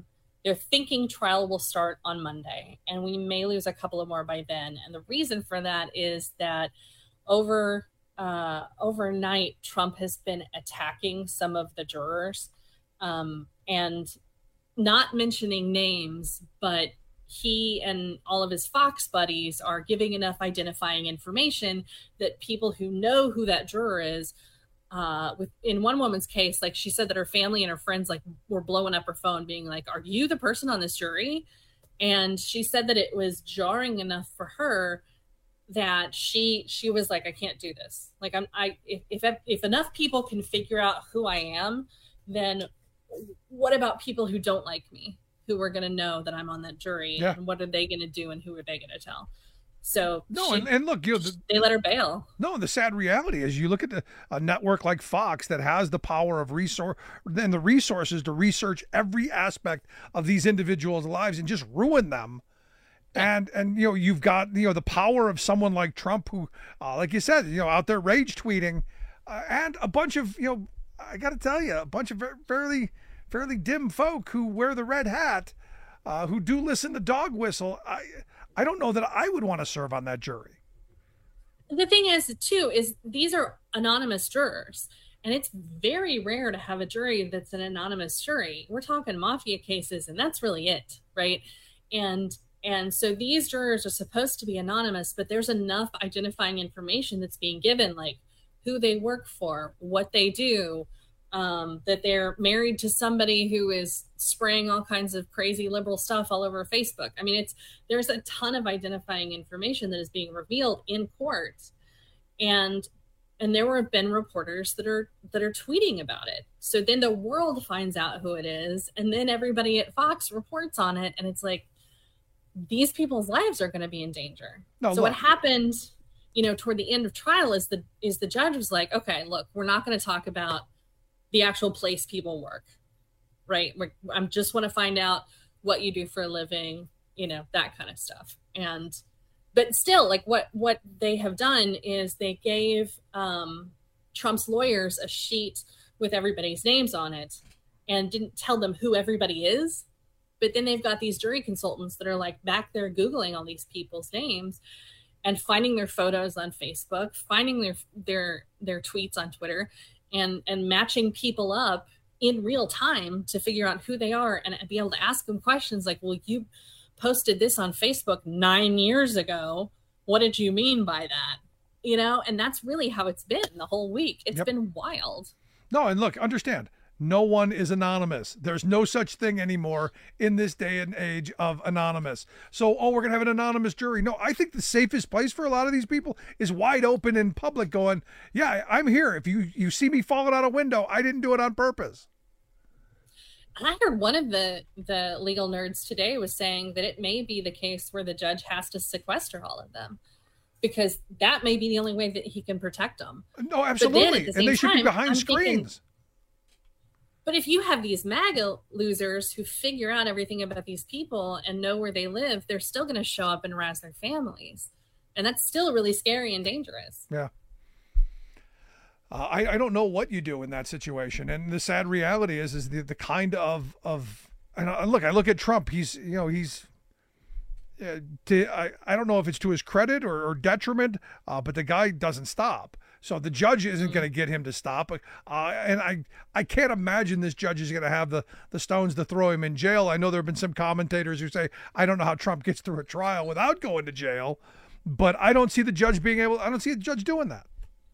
They're thinking trial will start on Monday, and we may lose a couple of more by then. And the reason for that is that over uh, overnight, Trump has been attacking some of the jurors um, and not mentioning names, but he and all of his Fox buddies are giving enough identifying information that people who know who that juror is, Uh, with in one woman's case, like she said that her family and her friends like were blowing up her phone being like, are you the person on this jury? And she said that it was jarring enough for her that she she was like, I can't do this. Like I'm I if if, if enough people can figure out who I am, then what about people who don't like me, who are going to know that I'm on that jury? Yeah. And what are they going to do, and who are they going to tell? So no, she, and, and look, you know, the, they let her bail. No, the sad reality is you look at the, a network like Fox that has the power of resource and the resources to research every aspect of these individuals' lives and just ruin them. And, and, you know, you've got, you know, the power of someone like Trump who, uh, like you said, you know, out there rage tweeting uh, and a bunch of, you know, I got to tell you, a bunch of ver- fairly, fairly dim folk who wear the red hat, uh, who do listen to dog whistle. I, I don't know that I would want to serve on that jury. The thing is, too, is these are anonymous jurors, and it's very rare to have a jury that's an anonymous jury. We're talking mafia cases, and that's really it, right? And and so these jurors are supposed to be anonymous, but there's enough identifying information that's being given, like who they work for, what they do, um, that they're married to somebody who is spraying all kinds of crazy liberal stuff all over Facebook. I mean, it's there's a ton of identifying information that is being revealed in court. And and there have been reporters that are that are tweeting about it. So then the world finds out who it is, and then everybody at Fox reports on it, and it's like these people's lives are going to be in danger. No, so look. what happened, you know, toward the end of trial is the is the judge was like, okay, look, we're not going to talk about the actual place people work, right? We're, I just want to find out what you do for a living, you know, that kind of stuff. And, but still, like what, what they have done is they gave um, Trump's lawyers a sheet with everybody's names on it and didn't tell them who everybody is. But then they've got these jury consultants that are like back there Googling all these people's names and finding their photos on Facebook, finding their, their, their tweets on Twitter, and and matching people up in real time to figure out who they are and be able to ask them questions like, well, you posted this on Facebook nine years ago. What did you mean by that? You know, and that's really how it's been the whole week. It's Yep. been wild. No, and look, understand, no one is anonymous. There's no such thing anymore in this day and age of anonymous. So, oh, we're going to have an anonymous jury. No, I think the safest place for a lot of these people is wide open in public going, yeah, I'm here. If you, you see me falling out a window, I didn't do it on purpose. And I heard one of the, the legal nerds today was saying that it may be the case where the judge has to sequester all of them because that may be the only way that he can protect them. No, absolutely. The and they should time, be behind I'm screens. Thinking, but if you have these MAGA losers who figure out everything about these people and know where they live, they're still going to show up and harass their families. And that's still really scary and dangerous. Yeah. Uh, I, I don't know what you do in that situation. And the sad reality is, is the, the kind of, of, and I, look, I look at Trump, he's, you know, he's, uh, to, I, I don't know if it's to his credit or, or detriment, uh, but the guy doesn't stop. So the judge isn't mm-hmm. going to get him to stop. Uh, and I, I can't imagine this judge is going to have the, the stones to throw him in jail. I know there have been some commentators who say, I don't know how Trump gets through a trial without going to jail, but I don't see the judge being able, I don't see the judge doing that.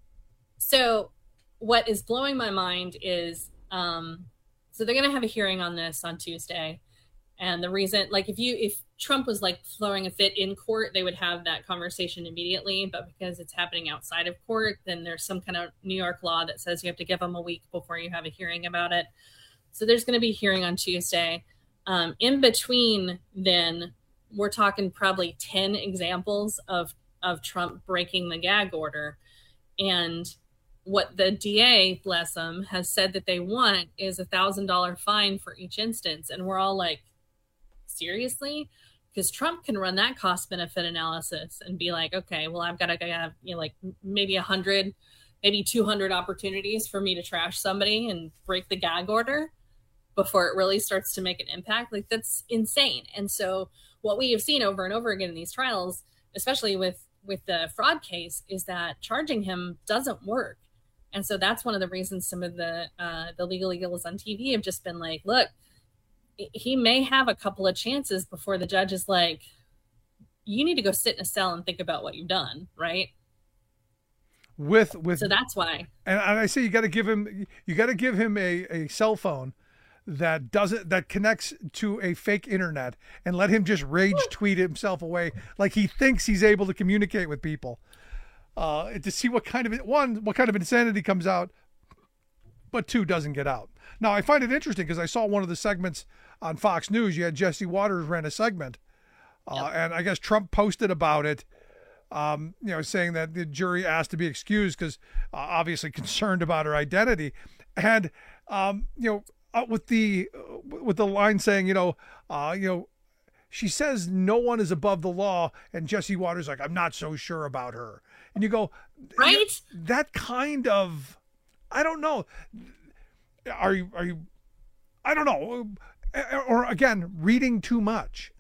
So what is blowing my mind is, um, so they're going to have a hearing on this on Tuesday. And the reason, like if you, if Trump was like throwing a fit in court, they would have that conversation immediately. But because it's happening outside of court, then there's some kind of New York law that says you have to give them a week before you have a hearing about it. So there's going to be a hearing on Tuesday. Um, in between then, we're talking probably ten examples of, of Trump breaking the gag order. And what the D A, bless them, has said that they want is a thousand dollar fine for each instance. And we're all like, seriously? Because Trump can run that cost benefit analysis and be like, okay, well, I've got to have, you know, like maybe a hundred, maybe two hundred opportunities for me to trash somebody and break the gag order. before it really starts to make an impact. Like, that's insane. And so what we have seen over and over again in these trials, especially with with the fraud case, is that charging him doesn't work. And so that's one of the reasons some of the uh, the legal eagles on T V have just been like, look, he may have a couple of chances before the judge is like, you need to go sit in a cell and think about what you've done, right? With with so that's why. And I say you got to give him you got to give him a, a cell phone that doesn't that connects to a fake internet and let him just rage tweet himself away like he thinks he's able to communicate with people. Uh, to see what kind of one what kind of insanity comes out, but two doesn't get out. Now I find it interesting because I saw one of the segments on Fox News. You had Jesse Waters ran a segment, uh, yep. and I guess Trump posted about it. Um, you know, saying that the jury asked to be excused because uh, obviously concerned about her identity, and um, you know, uh, with the uh, with the line saying, you know, uh, you know, she says no one is above the law, and Jesse Waters like, I'm not so sure about her, and you go, right? That kind of, I don't know, are you are you, I don't know, or again, reading too much.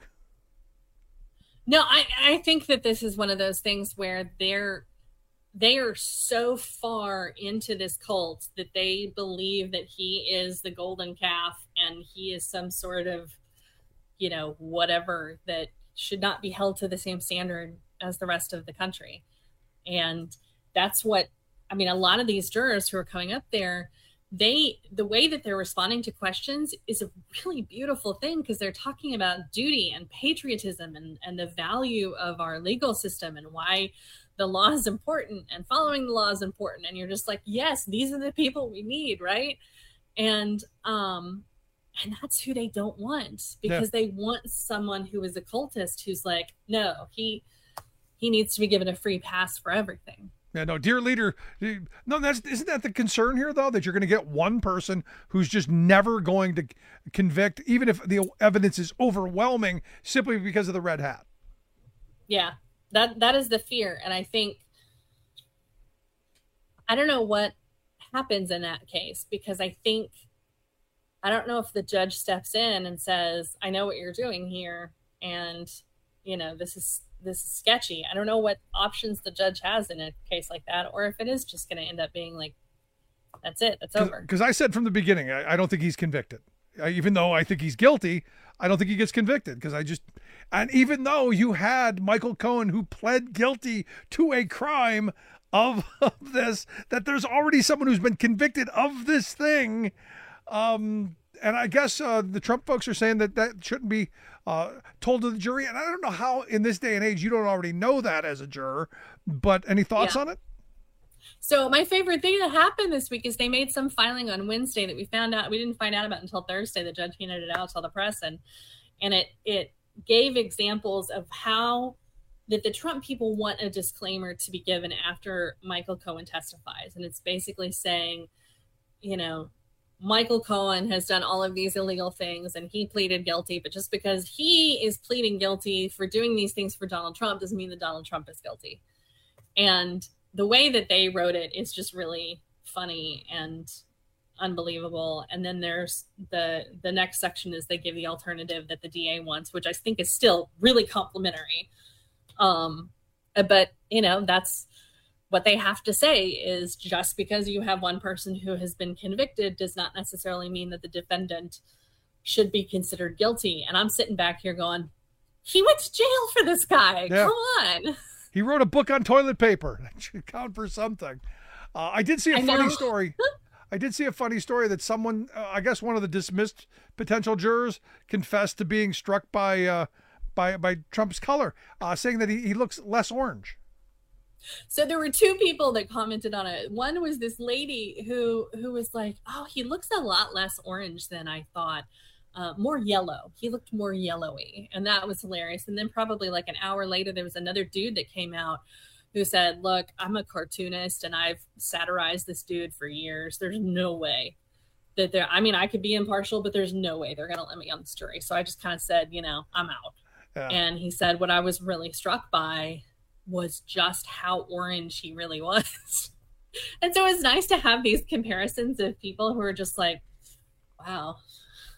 No, I, I think that this is one of those things where they're they are so far into this cult that they believe that he is the golden calf and he is some sort of, you know, whatever that should not be held to the same standard as the rest of the country. And that's what, I mean, a lot of these jurors who are coming up there, they the way that they're responding to questions is a really beautiful thing because they're talking about duty and patriotism and, and the value of our legal system and why the law is important and following the law is important. And you're just like, yes, these are the people we need, right? And um and that's who they don't want because yeah. they want someone who is a cultist who's like, no, he he needs to be given a free pass for everything. Yeah, no, dear leader. No, that's isn't that the concern here, though, that you're going to get one person who's just never going to convict, even if the evidence is overwhelming, simply because of the red hat. Yeah, that that is the fear, and I think I don't know what happens in that case because I think I don't know if the judge steps in and says, "I know what you're doing here, and you know this is." this is sketchy. I don't know what options the judge has in a case like that, or if it is just going to end up being like, that's it, that's over. Because I said from the beginning, I, I don't think he's convicted. I, even though I think he's guilty, I don't think he gets convicted because I just, and even though you had Michael Cohen who pled guilty to a crime of, of this, that there's already someone who's been convicted of this thing. Um, and I guess uh, the Trump folks are saying that that shouldn't be uh, told to the jury. And I don't know how in this day and age you don't already know that as a juror, but any thoughts yeah. on it? So my favorite thing that happened this week is they made some filing on Wednesday that we found out, we didn't find out about until Thursday. The judge handed it out to all the press and, and it, it gave examples of how that the Trump people want a disclaimer to be given after Michael Cohen testifies. And it's basically saying, you know, Michael Cohen has done all of these illegal things and he pleaded guilty, but just because he is pleading guilty for doing these things for Donald Trump doesn't mean that Donald Trump is guilty. And the way that they wrote it is just really funny and unbelievable. And then there's the the next section is they give the alternative that the D A wants, which I think is still really complimentary. Um, but, you know, that's what they have to say is just because you have one person who has been convicted does not necessarily mean that the defendant should be considered guilty. And I'm sitting back here going, he went to jail for this guy. Yeah. Come on. He wrote a book on toilet paper. That should count for something. Uh, I did see a I funny know. story. I did see a funny story that someone, uh, I guess one of the dismissed potential jurors confessed to being struck by uh, by by Trump's color, uh, saying that he, he looks less orange. So there were two people that commented on it. One was this lady who who was like, oh, he looks a lot less orange than I thought. Uh, more yellow. He looked more yellowy. And that was hilarious. And then probably like an hour later, there was another dude that came out who said, look, I'm a cartoonist and I've satirized this dude for years. There's no way that they're, I mean, I could be impartial, but there's no way they're going to let me on this jury. So I just kind of said, you know, I'm out. Yeah. And he said, what I was really struck by was just how orange he really was. And so it's nice to have these comparisons of people who are just like, wow.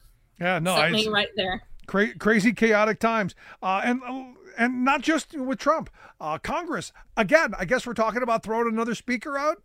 Yeah, no, something I, right there. Cra- crazy, chaotic times, uh, and and not just with Trump. Uh, Congress again. I guess we're talking about throwing another speaker out.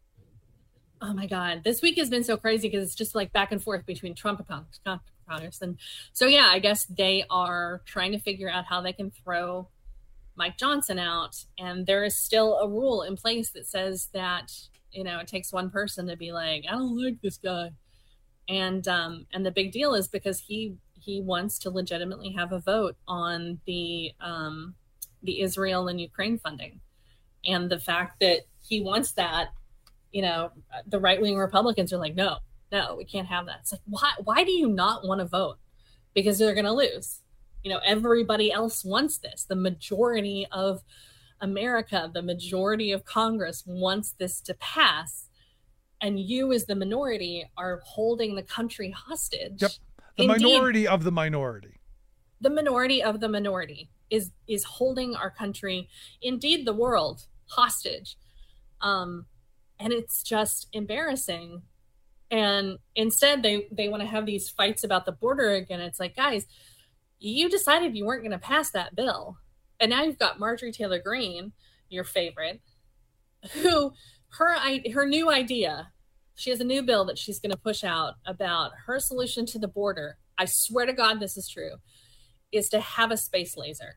Oh my God, this week has been so crazy because it's just like back and forth between Trump and Congress, and so yeah, I guess they are trying to figure out how they can throw Mike Johnson out, and there is still a rule in place that says that, you know, it takes one person to be like, I don't like this guy, and um, and the big deal is because he he wants to legitimately have a vote on the um, the Israel and Ukraine funding, and the fact that he wants that, you know, the right wing Republicans are like, no, no, we can't have that. It's like, why why do you not want to vote? Because they're going to lose. You know, everybody else wants this. The majority of America, the majority of Congress wants this to pass. And you as the minority are holding the country hostage. Yep. The Indeed, minority of the minority. The minority of the minority is is holding our country, indeed the world, hostage. Um, and it's just embarrassing. And instead they, they want to have these fights about the border again. It's like, guys, you decided you weren't going to pass that bill. And now you've got Marjorie Taylor Greene, your favorite, who her her new idea, she has a new bill that she's going to push out about her solution to the border. I swear to God, this is true, is to have a space laser.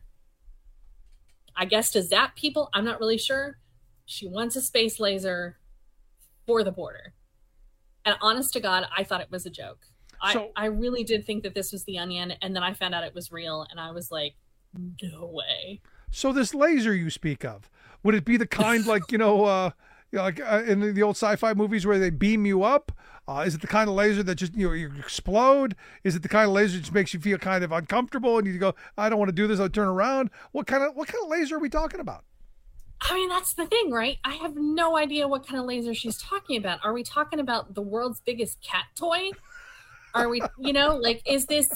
I guess to zap people, I'm not really sure. She wants a space laser for the border. And honest to God, I thought it was a joke. So, I, I really did think that this was the Onion, and then I found out it was real, and I was like, no way. So this laser you speak of, would it be the kind like, you know, uh, you know, like uh, in the, the old sci-fi movies where they beam you up? Uh, is it the kind of laser that just, you know, you explode? Is it the kind of laser that just makes you feel kind of uncomfortable and you go, I don't want to do this, I'll turn around? What kind of what kind of laser are we talking about? I mean, that's the thing, right? I have no idea what kind of laser she's talking about. Are we talking about the world's biggest cat toy? Are we, you know, like, is this,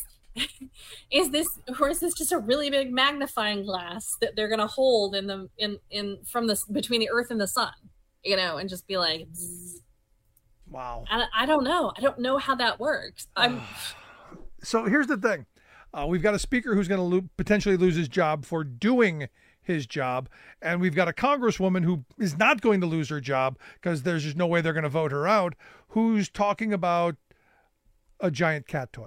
is this, or is this just a really big magnifying glass that they're going to hold in the, in, in, from the, between the earth and the sun, you know, and just be like, zzz. Wow. I, I don't know. I don't know how that works. I'm. So here's the thing. Uh, we've got a speaker who's going to lo- potentially lose his job for doing his job. And we've got a congresswoman who is not going to lose her job because there's just no way they're going to vote her out, who's talking about a giant cat toy.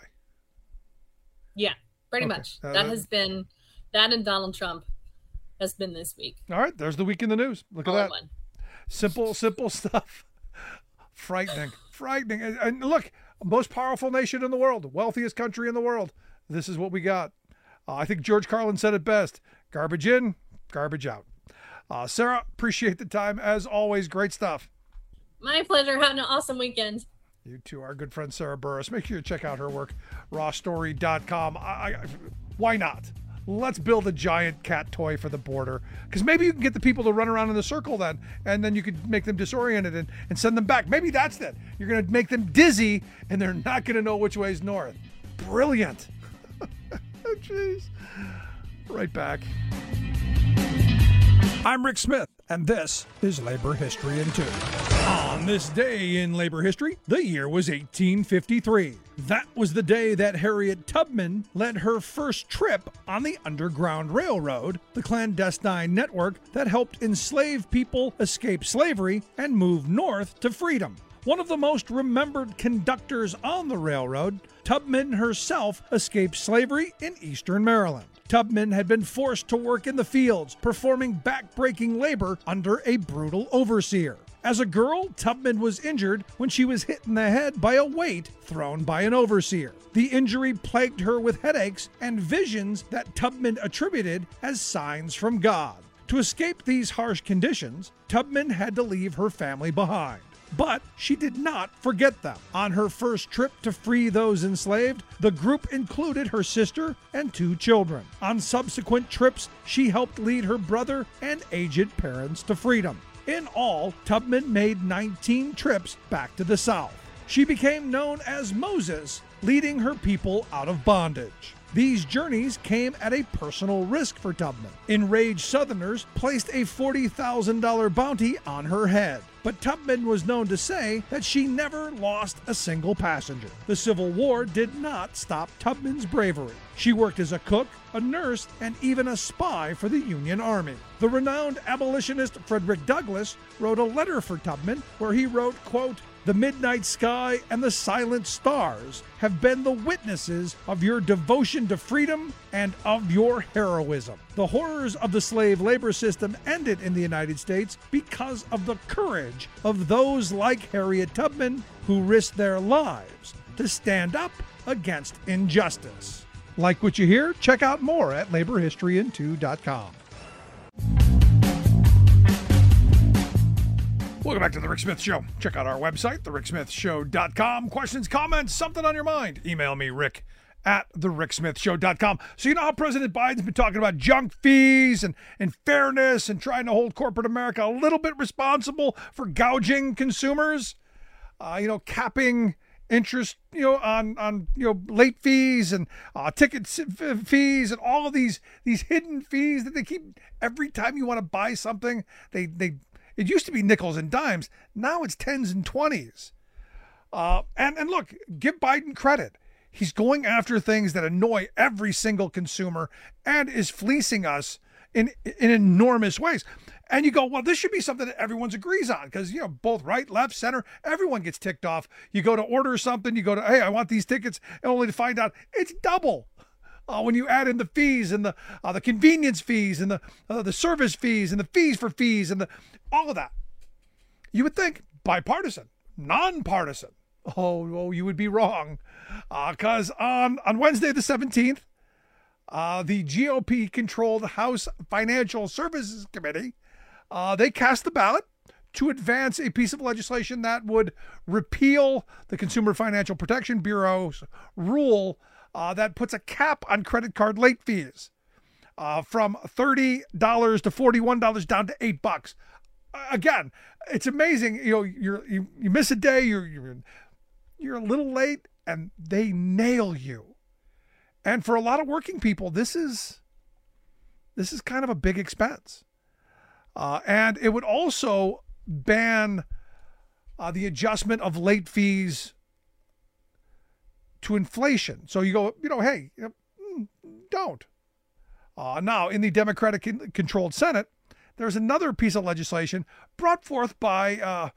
Yeah, pretty Okay. much. Uh, that has been, that and Donald Trump has been this week. All right. There's the week in the news. Look All at in that. one. Simple, simple stuff. Frightening, frightening. And, and look, most powerful nation in the world, wealthiest country in the world. This is what we got. Uh, I think George Carlin said it best. Garbage in, garbage out. Uh, Sarah, appreciate the time. As always, great stuff. My pleasure. Have an awesome weekend. You too, our good friend Sarah Burris. Make sure you check out her work, raw story dot com. I, I, why not? Let's build a giant cat toy for the border. Because maybe you can get the people to run around in the circle then, and then you could make them disoriented and, and send them back. Maybe that's it. You're going to make them dizzy, and they're not going to know which way is north. Brilliant. Oh, jeez. Right back. I'm Rick Smith, and this is Labor History in Two. On this day in labor history, the year was eighteen fifty-three. That was the day that Harriet Tubman led her first trip on the Underground Railroad, the clandestine network that helped enslaved people escape slavery and move north to freedom. One of the most remembered conductors on the railroad, Tubman herself escaped slavery in eastern Maryland. Tubman had been forced to work in the fields, performing back-breaking labor under a brutal overseer. As a girl, Tubman was injured when she was hit in the head by a weight thrown by an overseer. The injury plagued her with headaches and visions that Tubman attributed as signs from God. To escape these harsh conditions, Tubman had to leave her family behind. But she did not forget them. On her first trip to free those enslaved, the group included her sister and two children. On subsequent trips, she helped lead her brother and aged parents to freedom. In all, Tubman made nineteen trips back to the South. She became known as Moses, leading her people out of bondage. These journeys came at a personal risk for Tubman. Enraged Southerners placed a forty thousand dollars bounty on her head. but Tubman was known to say that she never lost a single passenger. The Civil War did not stop Tubman's bravery. She worked as a cook, a nurse, and even a spy for the Union Army. The renowned abolitionist Frederick Douglass wrote a letter for Tubman where he wrote, quote, "The midnight sky and the silent stars have been the witnesses of your devotion to freedom and of your heroism. The horrors of the slave labor system ended in the United States because of the courage of those like Harriet Tubman who risked their lives to stand up against injustice." Like what you hear? Check out more at labor history in two dot com. Welcome back to The Rick Smith Show. Check out our website, the rick smith show dot com. Questions, comments, something on your mind? Email me, Rick, at the rick smith show dot com. So you know how President Biden's been talking about junk fees and, and fairness and trying to hold corporate America a little bit responsible for gouging consumers? Uh, you know, capping interest, you know, on, on you know, late fees and uh, ticket fees and all of these these hidden fees that they keep every time you want to buy something. They they It used to be nickels and dimes. Now it's tens and twenties. Uh, and, and look, give Biden credit. He's going after things that annoy every single consumer and is fleecing us in, in enormous ways. And you go, well, this should be something that everyone agrees on because, you know, both right, left, center, everyone gets ticked off. You go to order something, you go to, hey, I want these tickets, and only to find out it's double. Uh, when you add in the fees and the uh, the convenience fees and the uh, the service fees and the fees for fees and the all of that, you would think bipartisan, nonpartisan. Oh, oh you would be wrong, because uh, on on Wednesday the seventeenth, uh, the G O P-controlled House Financial Services Committee uh, they cast the ballot to advance a piece of legislation that would repeal the Consumer Financial Protection Bureau's rule Uh, that puts a cap on credit card late fees uh, from thirty dollars to forty-one dollars down to eight bucks. Uh, again, it's amazing. You know, you're, you you miss a day, you're you're you're a little late, and they nail you. And for a lot of working people, this is this is kind of a big expense. Uh, and it would also ban uh, the adjustment of late fees to inflation. So you go, you know, hey, you know, don't. Uh, now, in the Democratic-controlled Senate, there's another piece of legislation brought forth by uh,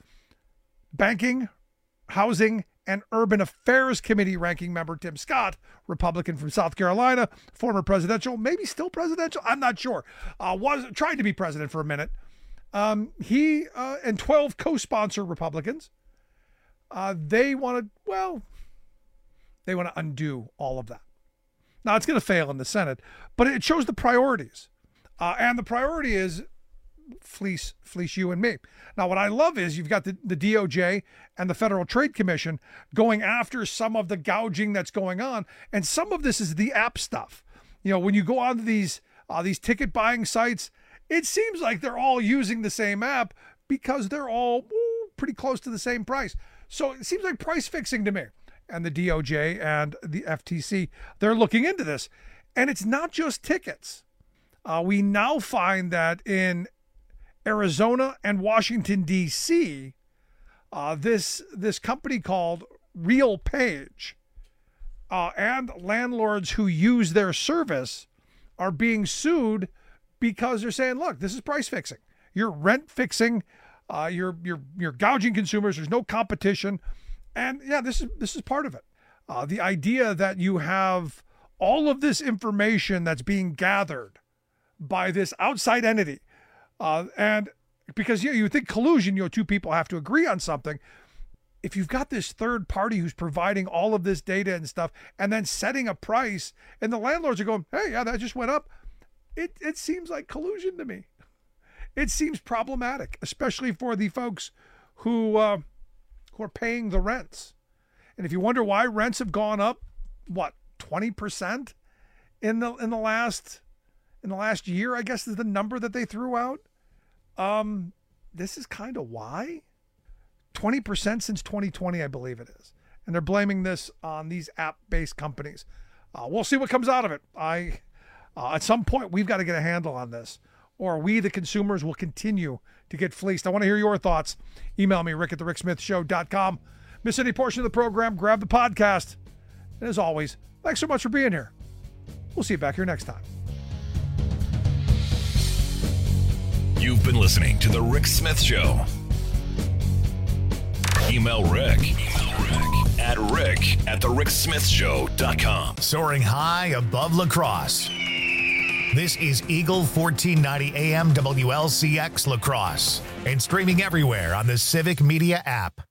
Banking, Housing, and Urban Affairs Committee ranking member Tim Scott, Republican from South Carolina, former presidential, maybe still presidential, I'm not sure, uh, was tried to be president for a minute. Um, he uh, and twelve co-sponsor Republicans, uh, they wanted, well, they want to undo all of that. Now, it's going to fail in the Senate, but it shows the priorities. Uh, and the priority is fleece, fleece you and me. Now, what I love is you've got the, the D O J and the Federal Trade Commission going after some of the gouging that's going on. And some of this is the app stuff. You know, when you go on to these, uh, these ticket buying sites, it seems like they're all using the same app because they're all ooh, pretty close to the same price. So it seems like price fixing to me. And the D O J and the F T C, they're looking into this. And it's not just tickets. Uh, we now find that in Arizona and Washington, D C, uh, this, this company called RealPage uh, and landlords who use their service are being sued because they're saying, look, this is price fixing. You're rent fixing. Uh, you're, you're, you're gouging consumers. There's no competition. And yeah, this is this is part of it. Uh, the idea that you have all of this information that's being gathered by this outside entity, uh, and because you know, you think collusion, you know, two people have to agree on something. If you've got this third party who's providing all of this data and stuff, and then setting a price, and the landlords are going, "Hey, yeah, that just went up," it it seems like collusion to me. It seems problematic, especially for the folks who. Uh, who are paying the rents. And if you wonder why rents have gone up, what, twenty percent in the in the last in the last year, I guess is the number that they threw out. Um, this is kind of why. twenty percent since twenty twenty, I believe it is. And they're blaming this on these app-based companies. Uh, we'll see what comes out of it. I uh, at some point, we've got to get a handle on this, or we, the consumers, will continue to get fleeced? I want to hear your thoughts. Email me, rick at the rick smith show dot com. Miss any portion of the program, grab the podcast. And as always, thanks so much for being here. We'll see you back here next time. You've been listening to The Rick Smith Show. Email Rick, Email Rick at rick at the rick smith show dot com. Soaring high above La Crosse. This is Eagle fourteen ninety A M W L C X La Crosse and streaming everywhere on the Civic Media app.